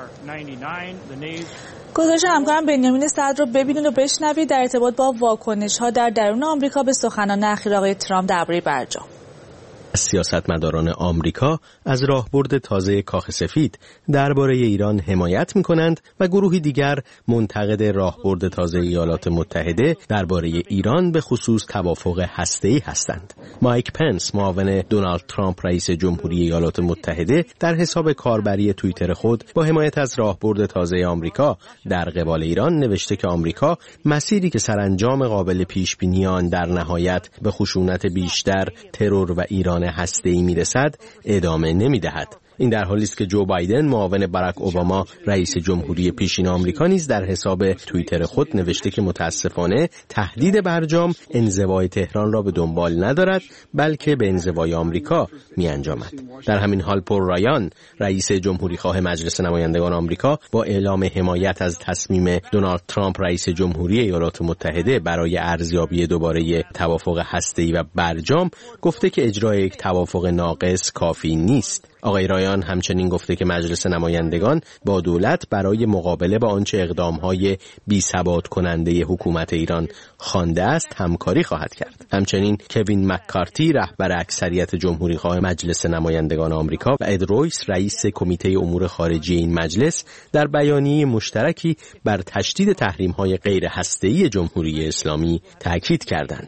گزارش همکارم بنیامین صدر رو ببینید و بشنوید در ارتباط با واکنش‌ها در درون آمریکا به سخنان اخیر آقای ترامپ درباره برجام. سیاستمداران آمریکا از راهبرد تازه کاخ سفید درباره ایران حمایت می‌کنند و گروهی دیگر منتقد راهبرد تازه ایالات متحده درباره ایران به خصوص توافق هسته‌ای هستند. مایک پنس معاون دونالد ترامپ رئیس جمهوری ایالات متحده در حساب کاربری توییتر خود با حمایت از راهبرد تازه آمریکا در قبال ایران نوشته که آمریکا مسیری که سرانجام قابل پیش‌بینی آن در نهایت به خشونت بیشتر، ترور و ایران هسته‌ای میرسد ادامه نمیدهد. این در حالی است که جو بایدن معاون باراک اوباما رئیس جمهوری پیشین آمریکا نیز در حساب توییتر خود نوشته که متاسفانه تهدید برجام انزوای تهران را به دنبال ندارد بلکه به انزوای آمریکا می‌انجامد. در همین حال پول رایان رئیس جمهوری خواه مجلس نمایندگان آمریکا با اعلام حمایت از تصمیم دونالد ترامپ رئیس جمهوری ایالات متحده برای ارزیابی دوباره توافق هسته‌ای و برجام گفته که اجرای یک توافق ناقص کافی نیست. آقای رایان همچنین گفته که مجلس نمایندگان با دولت برای مقابله با آنچه اقدامهای بی‌ثبات کننده حکومت ایران خوانده است همکاری خواهد کرد. همچنین کوین مککارتی رهبر اکثریت جمهوری‌خواه مجلس نمایندگان آمریکا و اد رویس رئیس کمیته امور خارجی این مجلس در بیانیه مشترکی بر تشدید تحریم‌های غیر هسته‌ای جمهوری اسلامی تاکید کردند.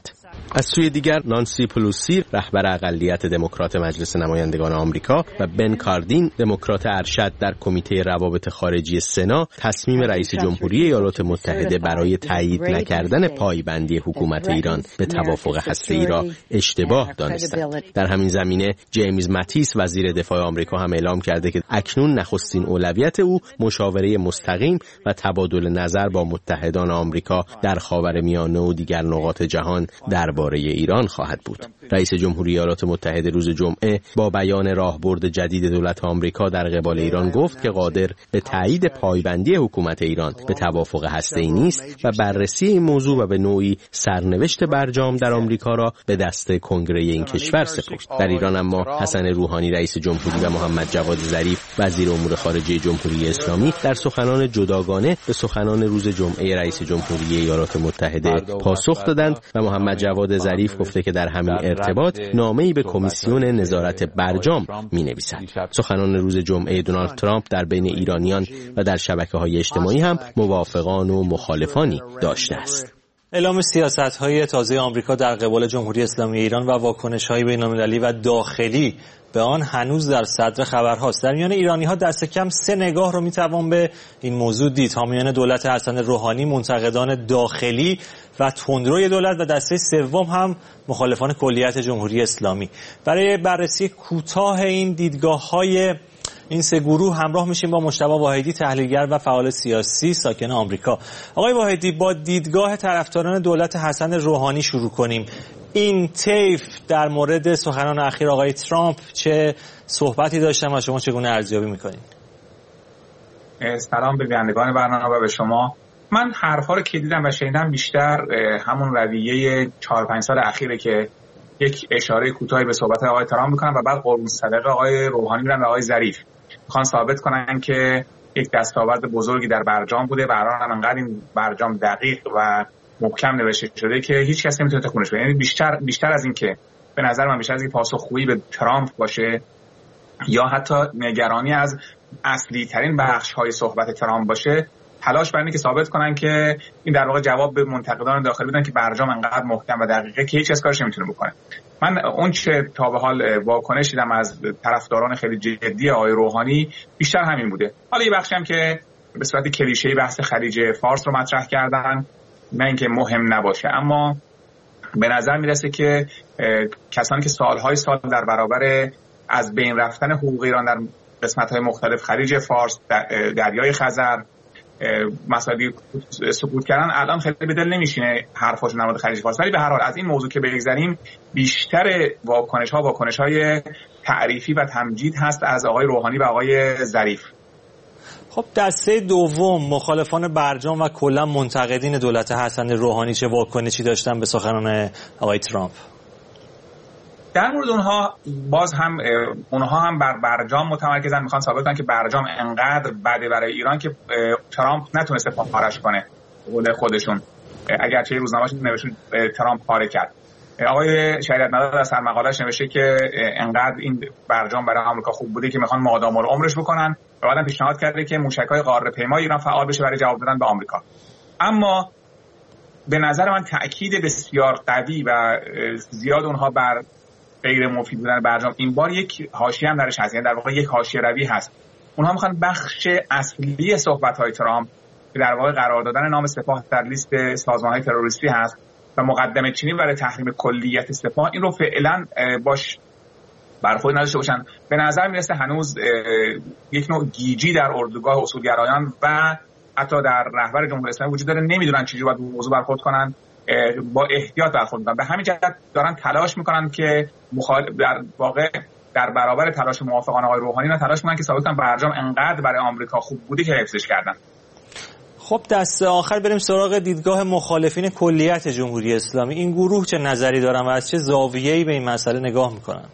از سوی دیگر نانسی پلوسی رهبر اقلیت دموکرات مجلس نمایندگان آمریکا و بن کاردین دموکرات ارشد در کمیته روابط خارجی سنا تصمیم رئیس جمهوری ایالات متحده برای تایید نکردن پایبندی حکومت ایران به توافق هسته‌ای را اشتباه دانستند. در همین زمینه جیمز ماتیس وزیر دفاع آمریکا هم اعلام کرده که اکنون نخستین اولویت او مشاوره مستقیم و تبادل نظر با متحدان آمریکا در خاورمیانه و دیگر نقاط جهان درباره ایران خواهد بود. رئیس جمهوری ایالات متحده روز جمعه با بیان راهبرد جدید دولت آمریکا در قبال ایران گفت که قادر به تایید پایبندی حکومت ایران به توافق هسته‌ای نیست و بررسی این موضوع و به نوعی سرنوشت برجام در آمریکا را به دست کنگره این کشور سپرد. در ایران اما حسن روحانی رئیس جمهوری و محمد جواد ظریف وزیر امور خارجه جمهوری اسلامی در سخنان جداگانه به سخنان روز جمعه رئیس جمهوری ایالات متحده پاسخ دادند و محمد جواد ظریف گفته که در همین ارتباط نامه‌ای به کمیسیون نظارت برجام می‌نویسد. سخنان روز جمعه دونالد ترامپ در بین ایرانیان و در شبکه‌های اجتماعی هم موافقان و مخالفانی داشته است. اعلام سیاست‌های تازه آمریکا در قبال جمهوری اسلامی ایران و واکنش‌های بین‌المللی و داخلی به آن هنوز در صدر خبرهاست. در میان ایرانی‌ها دست کم 3 نگاه رو می‌توان به این موضوع دید. حامیان دولت حسن روحانی، منتقدان داخلی و تندروی دولت و دسته سوم هم مخالفان کلیت جمهوری اسلامی. برای بررسی کوتاه این دیدگاه‌های این سه گروه همراه میشیم با مجتبی واحدی، تحلیلگر و فعال سیاسی ساکن آمریکا. آقای واحدی، با دیدگاه طرفداران دولت حسن روحانی شروع کنیم. این طیف در مورد سخنان اخیر آقای ترامپ چه صحبتی داشتن و شما چگونه ارزیابی میکنید؟ سلام به بینندگان برنامه و به شما. من حرفا رو که دیدم و شنیدم بیشتر همون رویه 4-5 سال اخیره که یک اشاره کوتاهی به صحبت آقای ترامپ میکنن و بعد قربون صدقه آقای روحانی میرن و آقای ظریف میخوان ثابت کنن که یک دستاورد بزرگی در برجام بوده و الان انقدر این برجام دقیق و محکم نوشته شده که هیچ کس نمیتونه تکونش بده. یعنی بیشتر از این که به نظر من بیشتر از این پاسخگویی به ترامپ باشه یا حتی نگرانی از اصلی ترین بخش های صحبت ترامپ باشه، تلاش بر اینه که ثابت کنن که این در واقع جواب به منتقدان داخلی بدن که برجام انقدر محکم و دقیقه که هیچ کس کارش نمیتونه بکنه. من اون چه تا به حال واکنش دیدم از طرفداران خیلی جدی آقای روحانی بیشتر همین بوده. حالا یه بخشی هم که به صورت کلیشه‌ای بحث خلیج فارس رو مطرح کردن، نه اینکه مهم نباشه، اما به نظر میرسه که کسانی که سالهای سال در برابر از بین رفتن حقوق ایران در قسمت‌های مختلف خلیج فارس، دریای خزر، مسائلی سکوت کردن، الان خیلی به دل نمیشینه حرفاشون در مورد خلیج فارس. ولی به هر حال از این موضوع که بگذریم، بیشتر واکنش‌های تعریفی و تمجید هست از آقای روحانی و آقای ظریف. خب دسته دوم، مخالفان برجام و کلا منتقدین دولت حسن روحانی چه واکنشی داشتن به سخنان آقای ترامپ؟ در مورد اونها هم بر برجام متمرکزن، میخوان ثابت کنن که برجام انقدر بده برای ایران که ترامپ نتونسته پارش کنه. خودشون اگرچه روزنامه‌شون نوشته ترامپ پاره کرد. آقای شریعت مدار در سرمقاله‌اش نوشته که انقدر این برجام برای آمریکا خوب بوده که میخوان مادام العمرش بکنن و بعدم پیشنهاد کرده که موشک‌های قاره‌پیمای ایران فعال بشه برای جواب دادن به آمریکا. اما به نظر من تأکید بسیار قوی و زیاد اونها بر غیر مفید بودن برجام این بار یک حاشیه هم درش هست، یعنی در واقع یک حاشیه روی هست. اونها میخوان بخش اصلی صحبت‌های ترامپ که در واقع قرار دادن نام سپاه در لیست سازمان‌های تروریستی هست و مقدمه چینی برای تحریم کلیت سپاه، این رو فعلا باش برخورد نداشته باشن. به نظر میرسه هنوز یک نوع گیجی در اردوگاه اصولگرایان و حتی در رهبر جمهوری اسلامی وجود داره، نمیدونن چجوری باید موضوع برخورد کنن، با احتیاط برخورد کنن. به همین جهت دارن تلاش میکنن که در واقع در برابر تلاش موافقان آقای روحانی تلاش میکنن که ثابت کنن برجام انقدر برای آمریکا خوب بوده که حفظش کردن. خب دست آخر بریم سراغ دیدگاه مخالفین کلیت جمهوری اسلامی. این گروه چه نظری دارن و از چه زاویه‌ای به این مسئله نگاه میکنن؟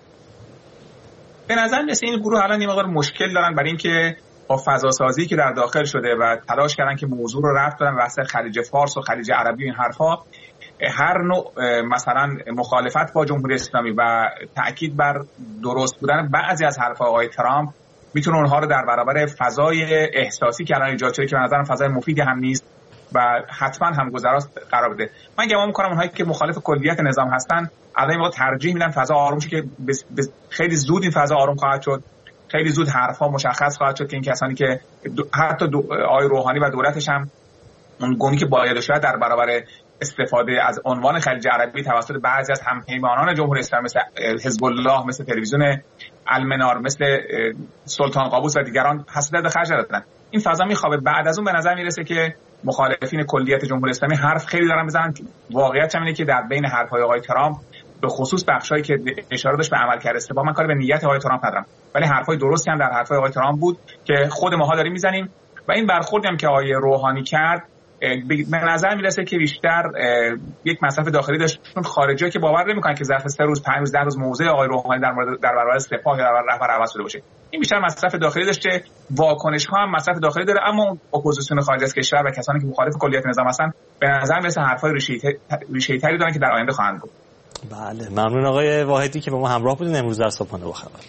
به نظر میاد این گروه الان یه مقدار مشکل دارن برای اینکه با فضاسازی که در داخل شده و تلاش کردن که موضوع رو رفت بدن واسه خلیج فارس و خلیج عربی و این حرفا، هر نوع مثلا مخالفت با جمهوری اسلامی و تأکید بر درست بودن بعضی از حرف‌های آقای ترامپ میتونه اونها رو در برابر فضای احساسی که الان ایجاد شده که به نظرم فضای مفیدی هم نیست و حتما هم گذرات قرار بده. من گمان می‌کنم اونهایی که مخالف کلیت نظام هستن الان ما ترجیح میدن فضا آروم شه که خیلی زود این فضا آروم خواهد شد، خیلی زود حرفا مشخص خواهد شد که این کسانی که حتی آقای روحانی و دولتش هم اون گمی که باید شاید در برابر استفاده از عنوان خلیج عربی توسط بعضی از همپیمانان جمهوری اسلامی مثل حزب الله، مثل تلویزیون المنار، مثل سلطان قابوس و دیگران حساسیت به خرج دادن. این فضا میخوابه. بعد از اون به نظر میرسه که مخالفین کلیت جمهوری اسلامی حرف خیلی دارن میزنن. واقعیت اینه که در بین حرف‌های آقای ترامپ به خصوص بخشایی که اشاره داشت به عملکرد استباق، من کاری به نیت آقای ترامپ ندارم، ولی حرفای درستی هم در حرفای آقای ترامپ بود که خود ماها داریم میزنیم و این برخوردی هم که آقای روحانی کرد به نظر میرسه که بیشتر یک مصرف داخلی داشت، چون خارجی‌ها که باور نمی‌کنن که ظرف 3 روز 5 روز 10 روز موضع آقای روحانی در برابر سپاه یا در برابر رهبر عوض شده باشه. این بیشتر مصرف داخلی داشته. واکنش‌ها هم مصرف داخلی داره، اما اپوزیسیون خارج از کشور و کسانی که مخالف کلیت نظام هستن به نظر میرسه حرفای ریشه‌ای‌تری دارن که در آینده خواهند گفت. بله، ممنون آقای واحدی که با ما همراه بودین امروز در صبحانه با خبر.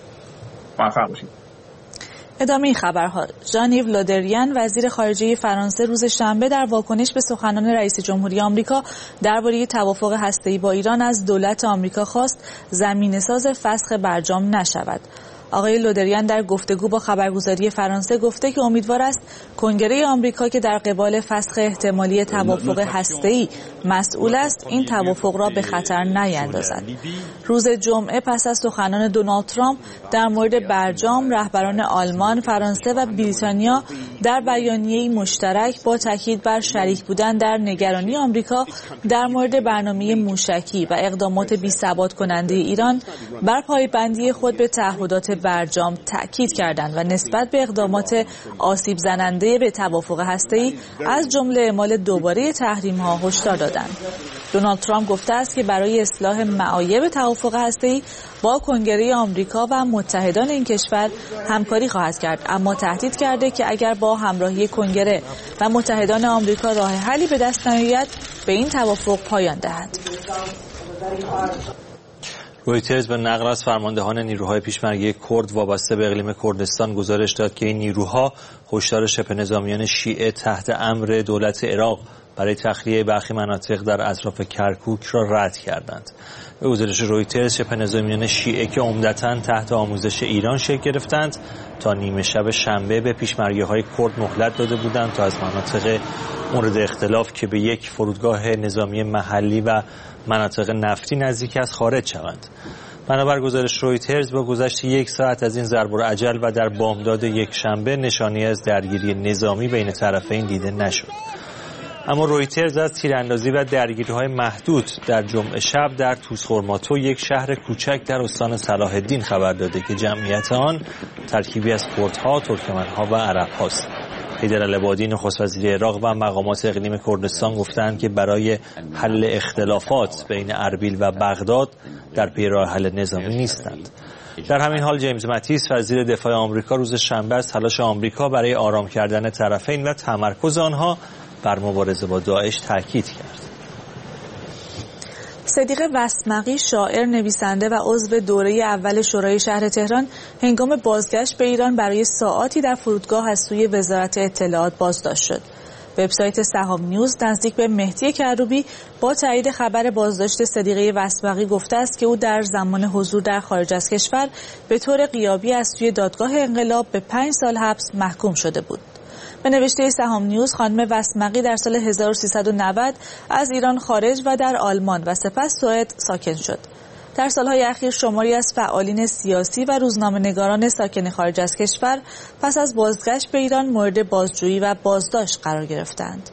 موفق باشید. ادامه این خبرها. ژان-ایو لودریان وزیر خارجه فرانسه روز شنبه در واکنش به سخنان رئیس جمهوری آمریکا درباره توافق هسته‌ای با ایران از دولت آمریکا خواست زمینه‌ساز فسخ برجام نشود. آقای لودریان در گفتگو با خبرگزاری فرانسه گفته که امیدوار است کنگره آمریکا که در قبال فسخ احتمالی توافق هسته‌ای مسئول است این توافق را به خطر نیندازد. روز جمعه پس از سخنان دونالد ترامپ در مورد برجام، رهبران آلمان، فرانسه و بریتانیا در بیانیه‌ای مشترک با تاکید بر شریک بودن در نگرانی آمریکا در مورد برنامه موشکی و اقدامات بی‌ثبات کننده ایران بر پایبندی خود به تعهدات برجام تأکید کردند و نسبت به اقدامات آسیب زننده به توافق هسته‌ای از جمله اعمال دوباره تحریم‌ها هشدار دادند. دونالد ترامپ گفته است که برای اصلاح معایب توافق هسته‌ای با کنگره آمریکا و متحدان این کشور همکاری خواهد کرد، اما تهدید کرده که اگر با همراهی کنگره و متحدان آمریکا راه حلی به دست نیاید به این توافق پایان دهد. رویترز به نقل از فرماندهان نیروهای پیشمرگی کرد وابسته به اقلیم کردستان گزارش داد که این نیروها هشدار شبه نظامیان شیعه تحت امر دولت عراق برای تخلیه برخی مناطق در اطراف کرکوک را رد کردند. به گزارش رویترز شبه نظامیان شیعه که عمدتاً تحت آموزش ایران شکل گرفتند تا نیمه شب شنبه به پیشمرگی‌های کرد مهلت داده بودند تا از مناطق مورد اختلاف که به یک فرودگاه نظامی محلی و مناطق نفتی نزدیک است خارج شوند. بنابر گزارش رویترز با گذشت 1 ساعت از این ضرب الاجل و در بامداد یک شنبه نشانی از درگیری نظامی بین طرفین دیده نشد. اما رویترز از تیراندازی و درگیری‌های محدود در جمعه شب در توسخورماتو، یک شهر کوچک در استان صلاح الدین، خبر داده که جمعیت آن ترکیبی از کردها، ترکمنها و عرب‌هاست. حیدر العبادی نخست وزیر عراق و مقامات اقلیم کردستان گفتند که برای حل اختلافات بین اربیل و بغداد در پی راه حل نظامی نیستند. در همین حال جیمز ماتیس وزیر دفاع آمریکا روز شنبه از تلاش آمریکا برای آرام کردن طرفین و تمرکز آنها بر مبارزه با داعش تاکید کرد. صدیق وسمقی شاعر، نویسنده و عضو دوره اول شورای شهر تهران هنگام بازگشت به ایران برای ساعاتی در فرودگاه از سوی وزارت اطلاعات بازداشت شد. وبسایت سهام نیوز نزدیک به مهدی کروبی با تایید خبر بازداشت صدیقه وسمقی گفته است که او در زمان حضور در خارج از کشور به طور غیابی از سوی دادگاه انقلاب به 5 سال حبس محکوم شده بود. به نوشته سهام نیوز خانم وسمقی در سال 1390 از ایران خارج و در آلمان و سپس سوئد ساکن شد. در سالهای اخیر شماری از فعالین سیاسی و روزنامه‌نگاران ساکن خارج از کشور پس از بازگشت به ایران مورد بازجویی و بازداشت قرار گرفتند.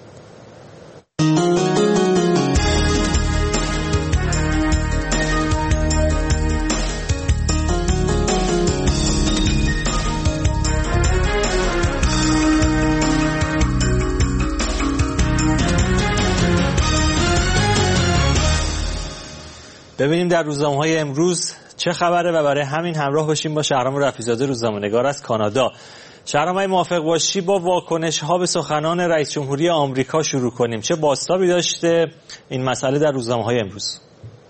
ببینیم در روزنامه‌های امروز چه خبره و برای همین همراه باشیم با شهرام رفیع‌زاده روزنامه‌نگار از کانادا. شهرام، موافق باشی با واکنش‌ها به سخنان رئیس جمهوری آمریکا شروع کنیم. چه بازتابی داشته این مسئله در روزنامه‌های امروز؟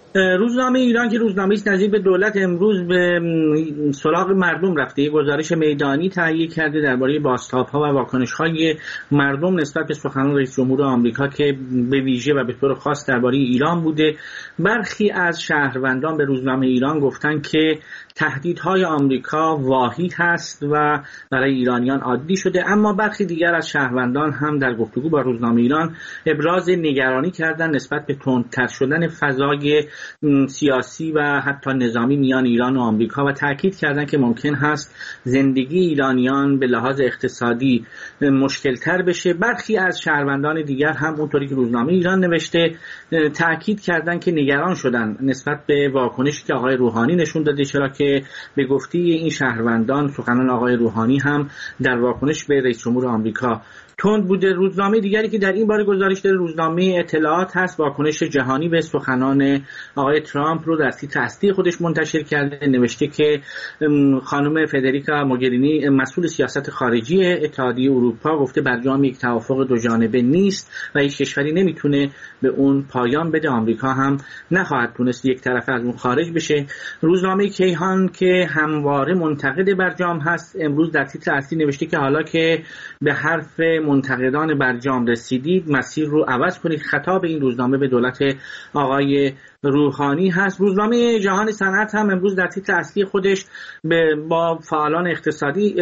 روزنامه ایران که روزنامه است نظیر به دولت امروز به سراغ مردم رفته، یک گزارش میدانی تهیه کرده درباره بازتاب‌ها و واکنش‌های مردم نسبت به سخنان رئیس جمهور آمریکا که به ویژه و به طور خاص درباره ایران بوده. برخی از شهروندان به روزنامه ایران گفتن که تهدیدهای آمریکا واهی هست و برای ایرانیان عادی شده، اما برخی دیگر از شهروندان هم در گفتگو با روزنامه ایران ابراز نگرانی کردند نسبت به تندتر شدن فضای سیاسی و حتی نظامی میان ایران و آمریکا و تاکید کردند که ممکن هست زندگی ایرانیان به لحاظ اقتصادی مشکل‌تر بشه. برخی از شهروندان دیگر هم اونطوری که روزنامه ایران نوشته تاکید کردند که نگران شدن نسبت به واکنشی که آقای روحانی نشون داده، چرا که به گفته این شهروندان سخنان آقای روحانی هم در واکنش به رئیس جمهور آمریکا تند بوده. روزنامه دیگری که در این باره گزارش داره روزنامه اطلاعات هست، واکنش جهانی به سخنان آقای ترامپ رو در تیتر اصلی خودش منتشر کرده. نوشته که خانم فدریکا موگرینی مسئول سیاست خارجی اتحادیه اروپا گفته برجام یک توافق دو جانبه نیست و هیچ کشوری نمیتونه به اون پایان بده، آمریکا هم نخواهد تونست یک طرفه از اون خارج بشه. روزنامه کیهان که همواره منتقد برجام هست امروز در تیتر اصلی نوشته که حالا که به حرف منتقدان برجام رسیدید مسیر رو عوض کنید. خطاب این روزنامه به دولت آقای روحانی هست. روزنامه جهان صنعت هم امروز در تیتر اصلی خودش با فعالان اقتصادی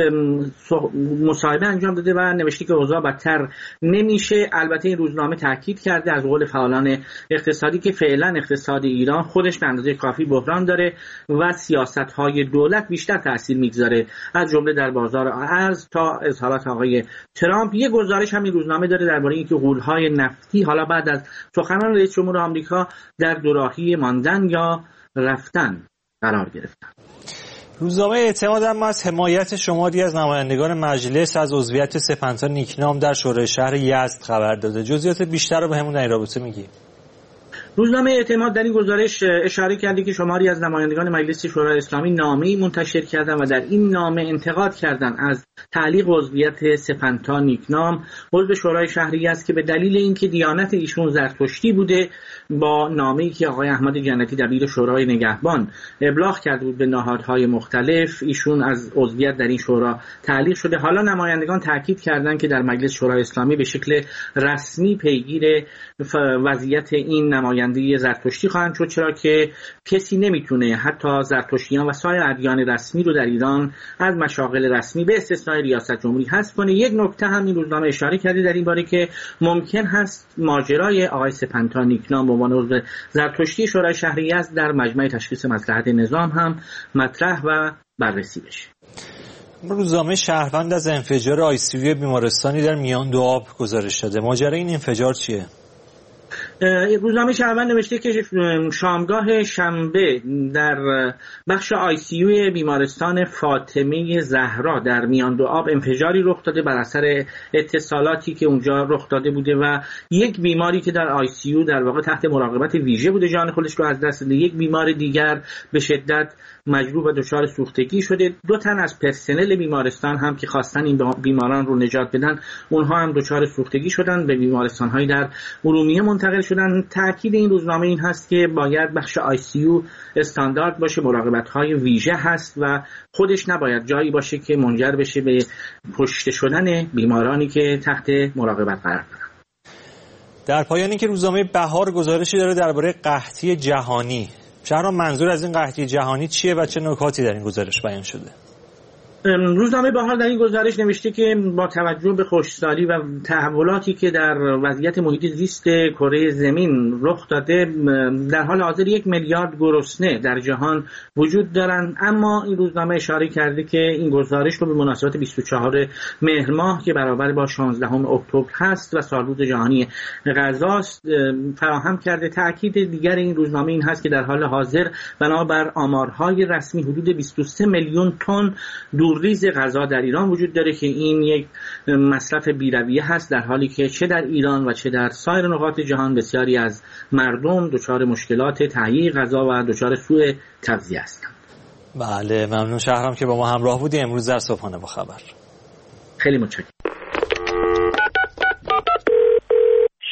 مصاحبه انجام داده و نوشته که اوضاع بدتر نمیشه. البته این روزنامه تاکید کرده از قول فعالان اقتصادی که فعلا اقتصاد ایران خودش به اندازه کافی بحران داره و سیاست‌های دولت بیشتر تاثیر میگذاره از جمله در بازار ارز تا اظهارات آقای ترامپ. یک گزارش هم این روزنامه داره درباره اینکه غول‌های نفتی حالا بعد از سخنان رئیس جمهور آمریکا در دوراهی ماندن یا رفتن قرار گرفتن. روزنامه اعتماد هم از حمایت شماری از نمایندگان مجلس از عضویت سپنتا نیکنام در شورای شهر یزد خبر داده. جزئیات بیشتر رو بهمون در این رابطه میگی؟ روزنامه اعتماد در این گزارش اشاره کرده که شماری از نمایندگان مجلس شورای اسلامی نامه‌ای منتشر کردند و در این نامه انتقاد کردند از تعلیق عضویت سپنتا نیکنام عضو شورای شهری است که به دلیل اینکه دیانت ایشون زرتشتی بوده با نامه‌ای که آقای احمد جنتی دبیر شورای نگهبان ابلاغ کرده بود به نهادهای مختلف ایشون از عضویت در این شورا تعلیق شده. حالا نمایندگان تاکید کردند که در مجلس شورای اسلامی به شکل رسمی پیگیر وضعیت این نماینده زرتشتی خواهند شد، چرا که کسی نمیتونه حتی زرتشتیان و سایر ادیان رسمی رو در ایران از مشاغل رسمی به استثنای ریاست جمهوری حذف کنه. یک نکته هم این روزنامه اشاره کرده در این باره که ممکن هست ماجرای آقای سپنتا نیکنام به عنوان عضو زرتشتی شورای شهری است در مجمع تشخیص مصلحت نظام هم مطرح و بررسی بشه. روزنامه شهروند از انفجار آی‌سی‌یو بیمارستانی در میان دو آب گزارش داده. ماجرای این انفجار چیه؟ روزنامه شهروند نوشته که شامگاه شنبه در بخش ICU بیمارستان فاطمه زهرا در میان دو آب انفجاری رخ داده بر اثر اتصالاتی که اونجا رخ داده بوده و یک بیماری که در ICU در واقع تحت مراقبت ویژه بوده جان خودش رو از دست داده. یک بیمار دیگر به شدت مجروح و دچار سوختگی شده. 2 تن از پرسنل بیمارستان هم که خواستن این بیماران رو نجات بدن اونها هم دچار سوختگی شدن، به بیمارستان‌های در ارومیه منتقل شدن. تاکید این روزنامه این هست که باید بخش ICU استاندارد باشه، مراقبت‌های ویژه هست و خودش نباید جایی باشه که منجر بشه به کشته شدن بیمارانی که تحت مراقبت قرار دارن. در پایان اینکه روزنامه بهار گزارشی داره درباره قحطی جهانی. شهرام منظور از این قحطی جهانی چیه و چه نکاتی در این گزارش بیان شده؟ روزنامه بهار در این گزارش نوشته که با توجه به خشکسالی و تحولاتی که در وضعیت محیط زیست کره زمین رخ داده در حال حاضر 1 میلیارد گرسنه در جهان وجود دارند، اما این روزنامه اشاره کرده که این گزارش رو به مناسبت 24 مهر ماه که برابر با 16 اکتبر هست و سالروز جهانی غذاست فراهم کرده. تأکید دیگر این روزنامه این هست که در حال حاضر بنابر آمارهای رسمی حدود 23 میلیون تن دورریز غذا در ایران وجود داره که این یک مصرف بی‌رویه هست، در حالی که چه در ایران و چه در سایر نقاط جهان بسیاری از مردم دچار مشکلات تهیه غذا و دچار سوء تغذیه هستند. بله، ممنون شهرام که با ما همراه بودی امروز در صبحانه با خبر. خیلی متشکرم.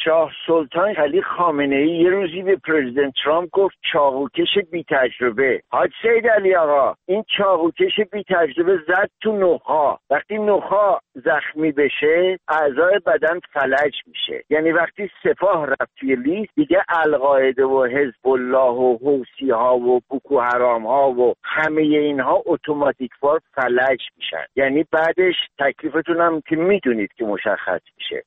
شاه سلطان علی خامنه‌ای یه روزی به پرزیدنت ترامپ گفت چاقوکش بی تجربه. حاج سید علی آقا، این چاقوکش بی تجربه زد تو نخا. وقتی نخا زخمی بشه اعضای بدن فلج میشه. یعنی وقتی سپاه رفت توی لیست دیگه القاعده و حزب الله و حوثی ها و بوکو حرام ها و همه اینها اتوماتیک وار فلج میشن. یعنی بعدش تکلیفتون هم که میدونید که مشخص میشه.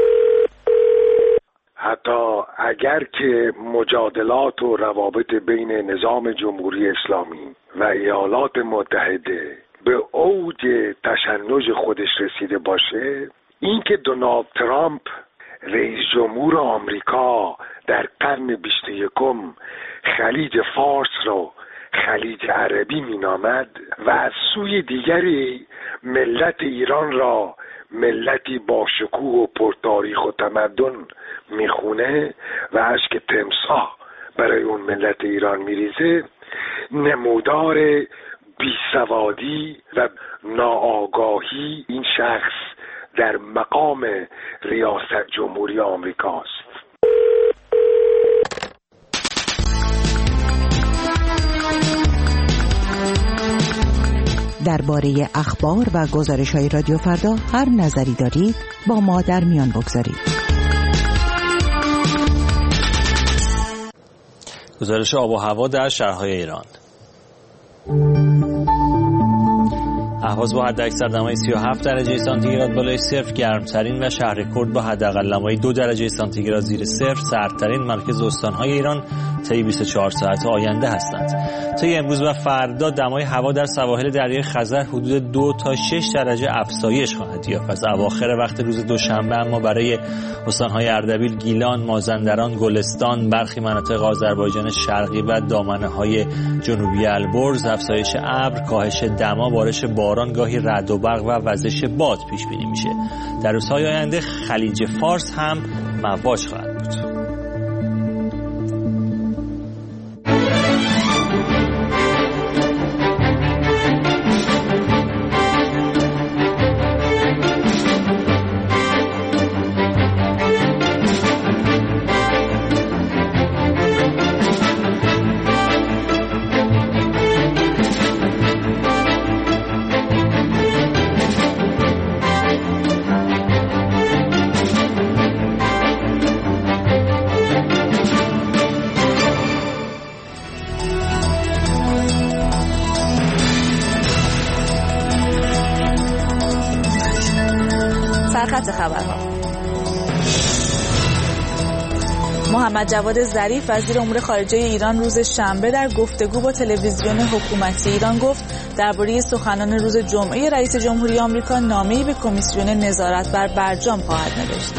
حتی اگر که مجادلات و روابط بین نظام جمهوری اسلامی و ایالات متحده به اوج تشنج خودش رسیده باشه، این که دونالد ترامپ رئیس جمهور آمریکا در قرن 21 خلیج فارس رو خلیج عربی مینامد و از سوی دیگری ملت ایران را ملتی با شکوه و پرتاریخ و تمدن میخونه و اشک تمساح برای اون ملت ایران میریزه، نمودار بیسوادی و ناآگاهی این شخص در مقام ریاست جمهوری آمریکاست. درباره اخبار و گزارش‌های رادیو فردا هر نظری دارید با ما در میان بگذارید. گزارش آب و هوا در شهرهای ایران. اهواز با حداکثر دمای 37 درجه سانتیگراد بالای صفر گرمترین و شهر کرد با حداقل دمای 2 درجه سانتیگراد زیر صفر سردترین مرکز استان‌های ایران طی 24 ساعت آینده هستند. طی امروز و فردا دمای هوا در سواحل دریای خزر حدود 2 تا 6 درجه افزایش خواهد یافت. از اواخر وقت روز دوشنبه اما برای استان‌های اردبیل، گیلان، مازندران، گلستان، برخی مناطق آذربایجان شرقی و دامنه‌های جنوبی البرز افزایش ابر، کاهش دما، بارش باران، گاهی رعد و برق و وزش باد پیش بینی میشه. در روزهای آینده خلیج فارس هم مواج خواهد بود. محمد جواد ظریف وزیر امور خارجه ایران روز شنبه در گفتگو با تلویزیون حکومتی ایران گفت درباره سخنان روز جمعه رئیس جمهوری آمریکا نامه‌ای به کمیسیون نظارت بر برجام خواهد نوشت.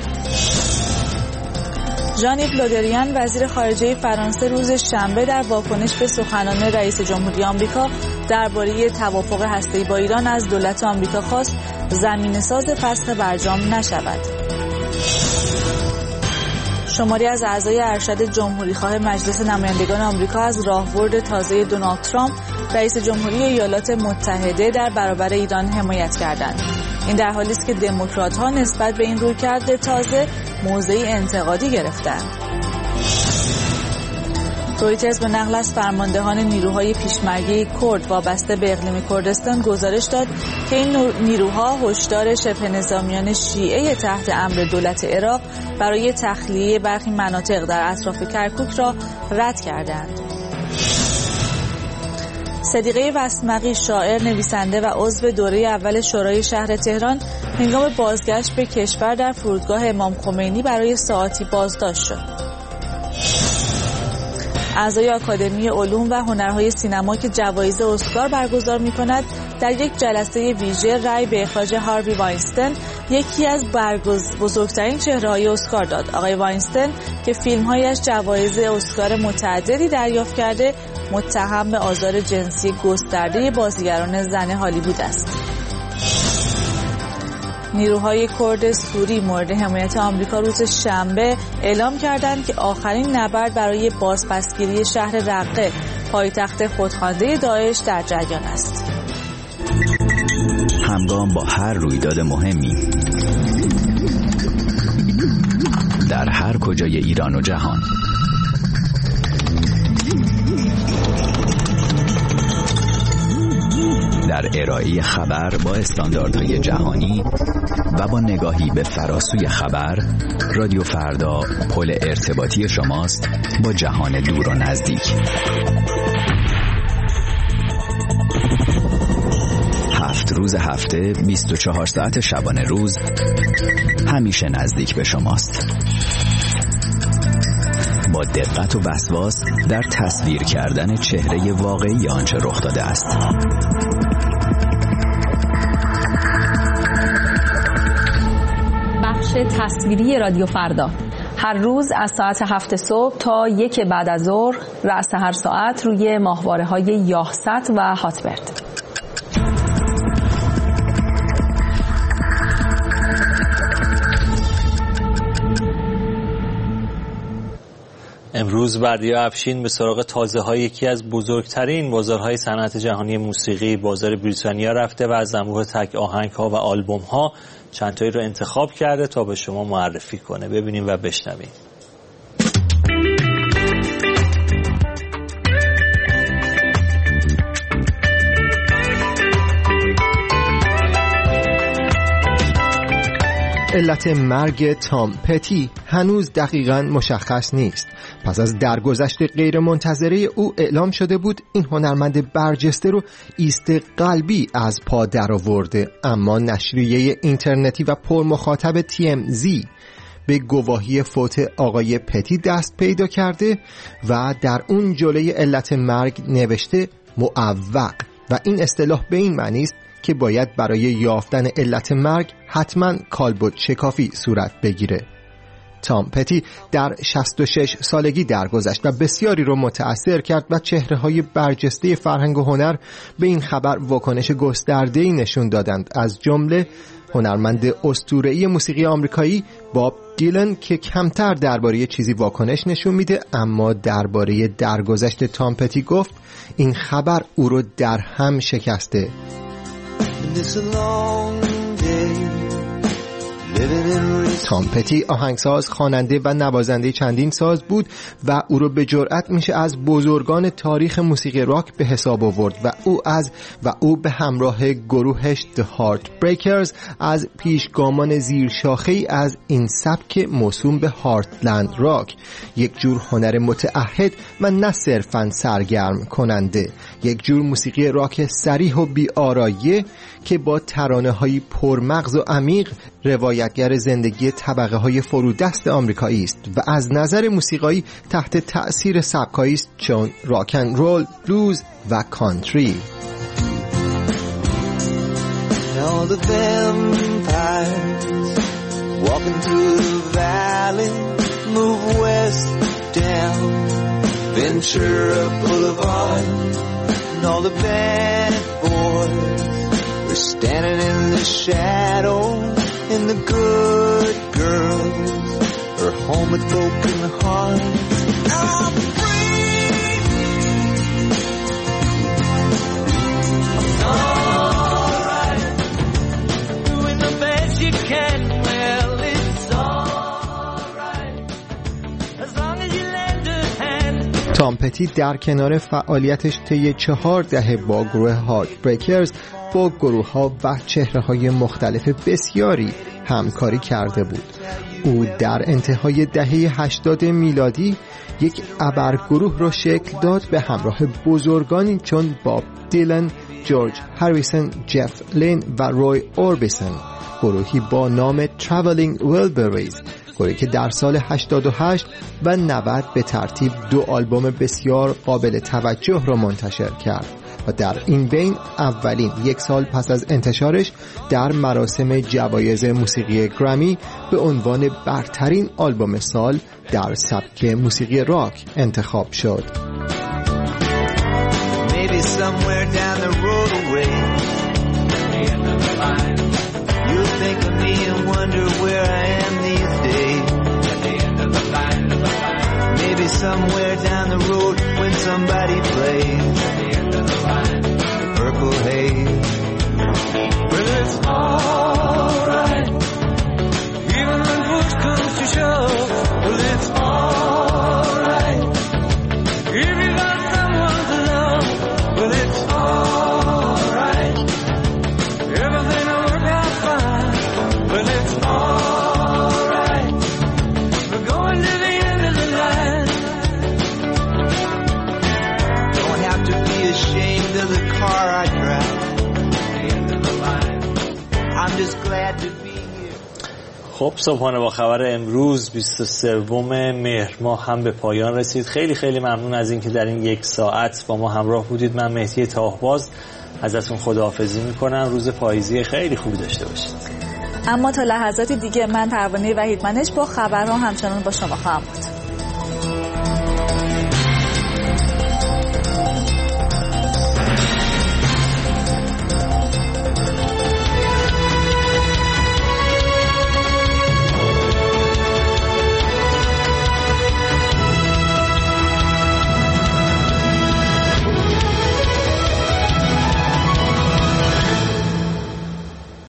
ژان-ایو لودریان وزیر خارجه فرانسه روز شنبه در واکنش به سخنان رئیس جمهوری آمریکا درباره توافق هسته‌ای با ایران از دولت آمریکا خواست زمینه‌ساز فسخ برجام نشود. شماری از اعضای ارشد جمهوریخواه مجلس نمایندگان آمریکا از راهبرد تازه دونالد ترامپ رئیس جمهوری ایالات متحده در برابر ایران حمایت کردند. این در حالی است که دموکرات‌ها نسبت به این رویکرد تازه موضعی انتقادی گرفتند. رویترز به نقل از فرماندهان نیروهای پیشمرگی کرد وابسته به اقلیم کردستان گزارش داد که این نیروها هشدار شبه نظامیان شیعه تحت امر دولت عراق برای تخلیه برخی مناطق در اطراف کرکوک را رد کردند. صدیقه وسمقی شاعر، نویسنده و عضو دوره اول شورای شهر تهران هنگام بازگشت به کشور در فرودگاه امام خمینی برای ساعاتی بازداشت شد. اعضای آکادمی علوم و هنرهای سینما که جوایز اسکار برگزار می‌کند در یک جلسه ویژه رأی به اخراج هاروی واینستین، یکی از بزرگترین چهره‌های اسکار داد. آقای واینستین که فیلم‌هایش جوایز اسکار متعددی دریافت کرده، متهم به آزار جنسی گسترده بازیگران زن هالیوود است. نیروهای کرد سوری مورد حمایت آمریکا روز شنبه اعلام کردند که آخرین نبرد برای بازپسگیری شهر رقه، پایتخت خودخوانده داعش، در جریان است. همگام با هر رویداد مهمی در در هر کجای ایران و جهان. در ارائه خبر با استانداردهای جهانی و با نگاهی به فراسوی خبر، رادیو فردا پل ارتباطی شماست با جهان دور و نزدیک. 7 روز هفته، 24 ساعت شبانه روز، همیشه نزدیک به شماست. با دقت و وسواس در تصویر کردن چهره واقعی آنچه رخ داده است. بخش تصویری رادیو فردا هر روز از ساعت 7 صبح تا 1 بعد از ظهر رأس هر ساعت روی ماهواره‌های یاهست و هاتبرد. امروز بردیا افشین به سراغ تازه‌های یکی از بزرگترین بازارهای صنعت جهانی موسیقی، بازار بریتانیا رفته و از انبوه تک آهنگ‌ها و آلبوم‌ها چند تایی رو انتخاب کرده تا به شما معرفی کنه. ببینیم و بشنویم. علت مرگ تام پتی هنوز دقیقاً مشخص نیست. پس از درگذشت غیرمنتظره او اعلام شده بود این هنرمند برجسته رو ایست قلبی از پا درآورده، اما نشریه اینترنتی و پرمخاطب TMZ به گواهی فوت آقای پتی دست پیدا کرده و در اون جلوی علت مرگ نوشته معوق، و این اصطلاح به این معنی است که باید برای یافتن علت مرگ حتما کالبد شکافی صورت بگیره. تام پتی در 66 سالگی درگذشت و بسیاری رو متأثر کرد و چهره‌های برجسته فرهنگ و هنر به این خبر واکنش گسترده‌ای نشون دادند، از جمله هنرمند اسطوره‌ای موسیقی آمریکایی باب دیلن که کمتر درباره چیزی واکنش نشون میده، اما درباره درگذشت تام پتی گفت این خبر او رو در هم شکسته. تام پتی آهنگساز، خواننده و نوازنده چندین ساز بود و او رو به جرئت میشه از بزرگان تاریخ موسیقی راک به حساب آورد و او به همراه گروهش The Heartbreakers از پیشگامان زیرشاخه‌ای از این سبک موسوم به هارتلند راک، یک جور هنر متعهد و نه صرفاً سرگرم کننده، یک جور موسیقی راک صریح و بی‌آرایه که با ترانه‌های پرمغز و عمیق روایتگر زندگی طبقه‌های فرودست آمریکایی است و از نظر موسیقایی تحت تأثیر سبکایی است چون راک اند رول، بلوز و کانتری. Now the vampires walking through the valley move west down Ventura Boulevard, and all the bad boys are standing in the shadow, and the good girls are home with broken hearts. I'm free. I'm alright. Doing the best you can. Well, it's alright. As long as you lend a hand. تام پتی در کنار فعالیتش طی 4 دهه با گروه هارت بریکرز با گروه‌ها و چهره‌های مختلف بسیاری همکاری کرده بود. او در انتهای دهه 80 میلادی یک ابرگروه را شکل داد به همراه بزرگانی چون باب دیلن، جورج هریسون، جف لین و روی اوربیسون، گروهی با نام Traveling Wilburys، گروهی که در سال 88 و 90 به ترتیب 2 آلبوم بسیار قابل توجه را منتشر کرد و در این بین اولین 1 سال پس از انتشارش در مراسم جوایز موسیقی گرمی به عنوان برترین آلبوم سال در سبک موسیقی راک انتخاب شد. Maybe somewhere down the road away, at the end of the line, you'll think of me and wonder where I am these days. At the end of the line, maybe somewhere down the road when somebody plays. At the end of the line, the purple haze. Well, it's alright, even when push comes to shove. just glad to be here. خب صبحانه با خبر امروز 23 مهر ماه هم به پایان رسید. خیلی خیلی ممنون از اینکه در این یک ساعت با ما همراه بودید. من مهدی تاهباز ازتون خداحافظی میکنم. روز پاییزی خیلی خوبی داشته باشید. اما تا لحظاتی دیگه من پروانه وحیدمنش با خبرها همچنان با شما خواهم بود.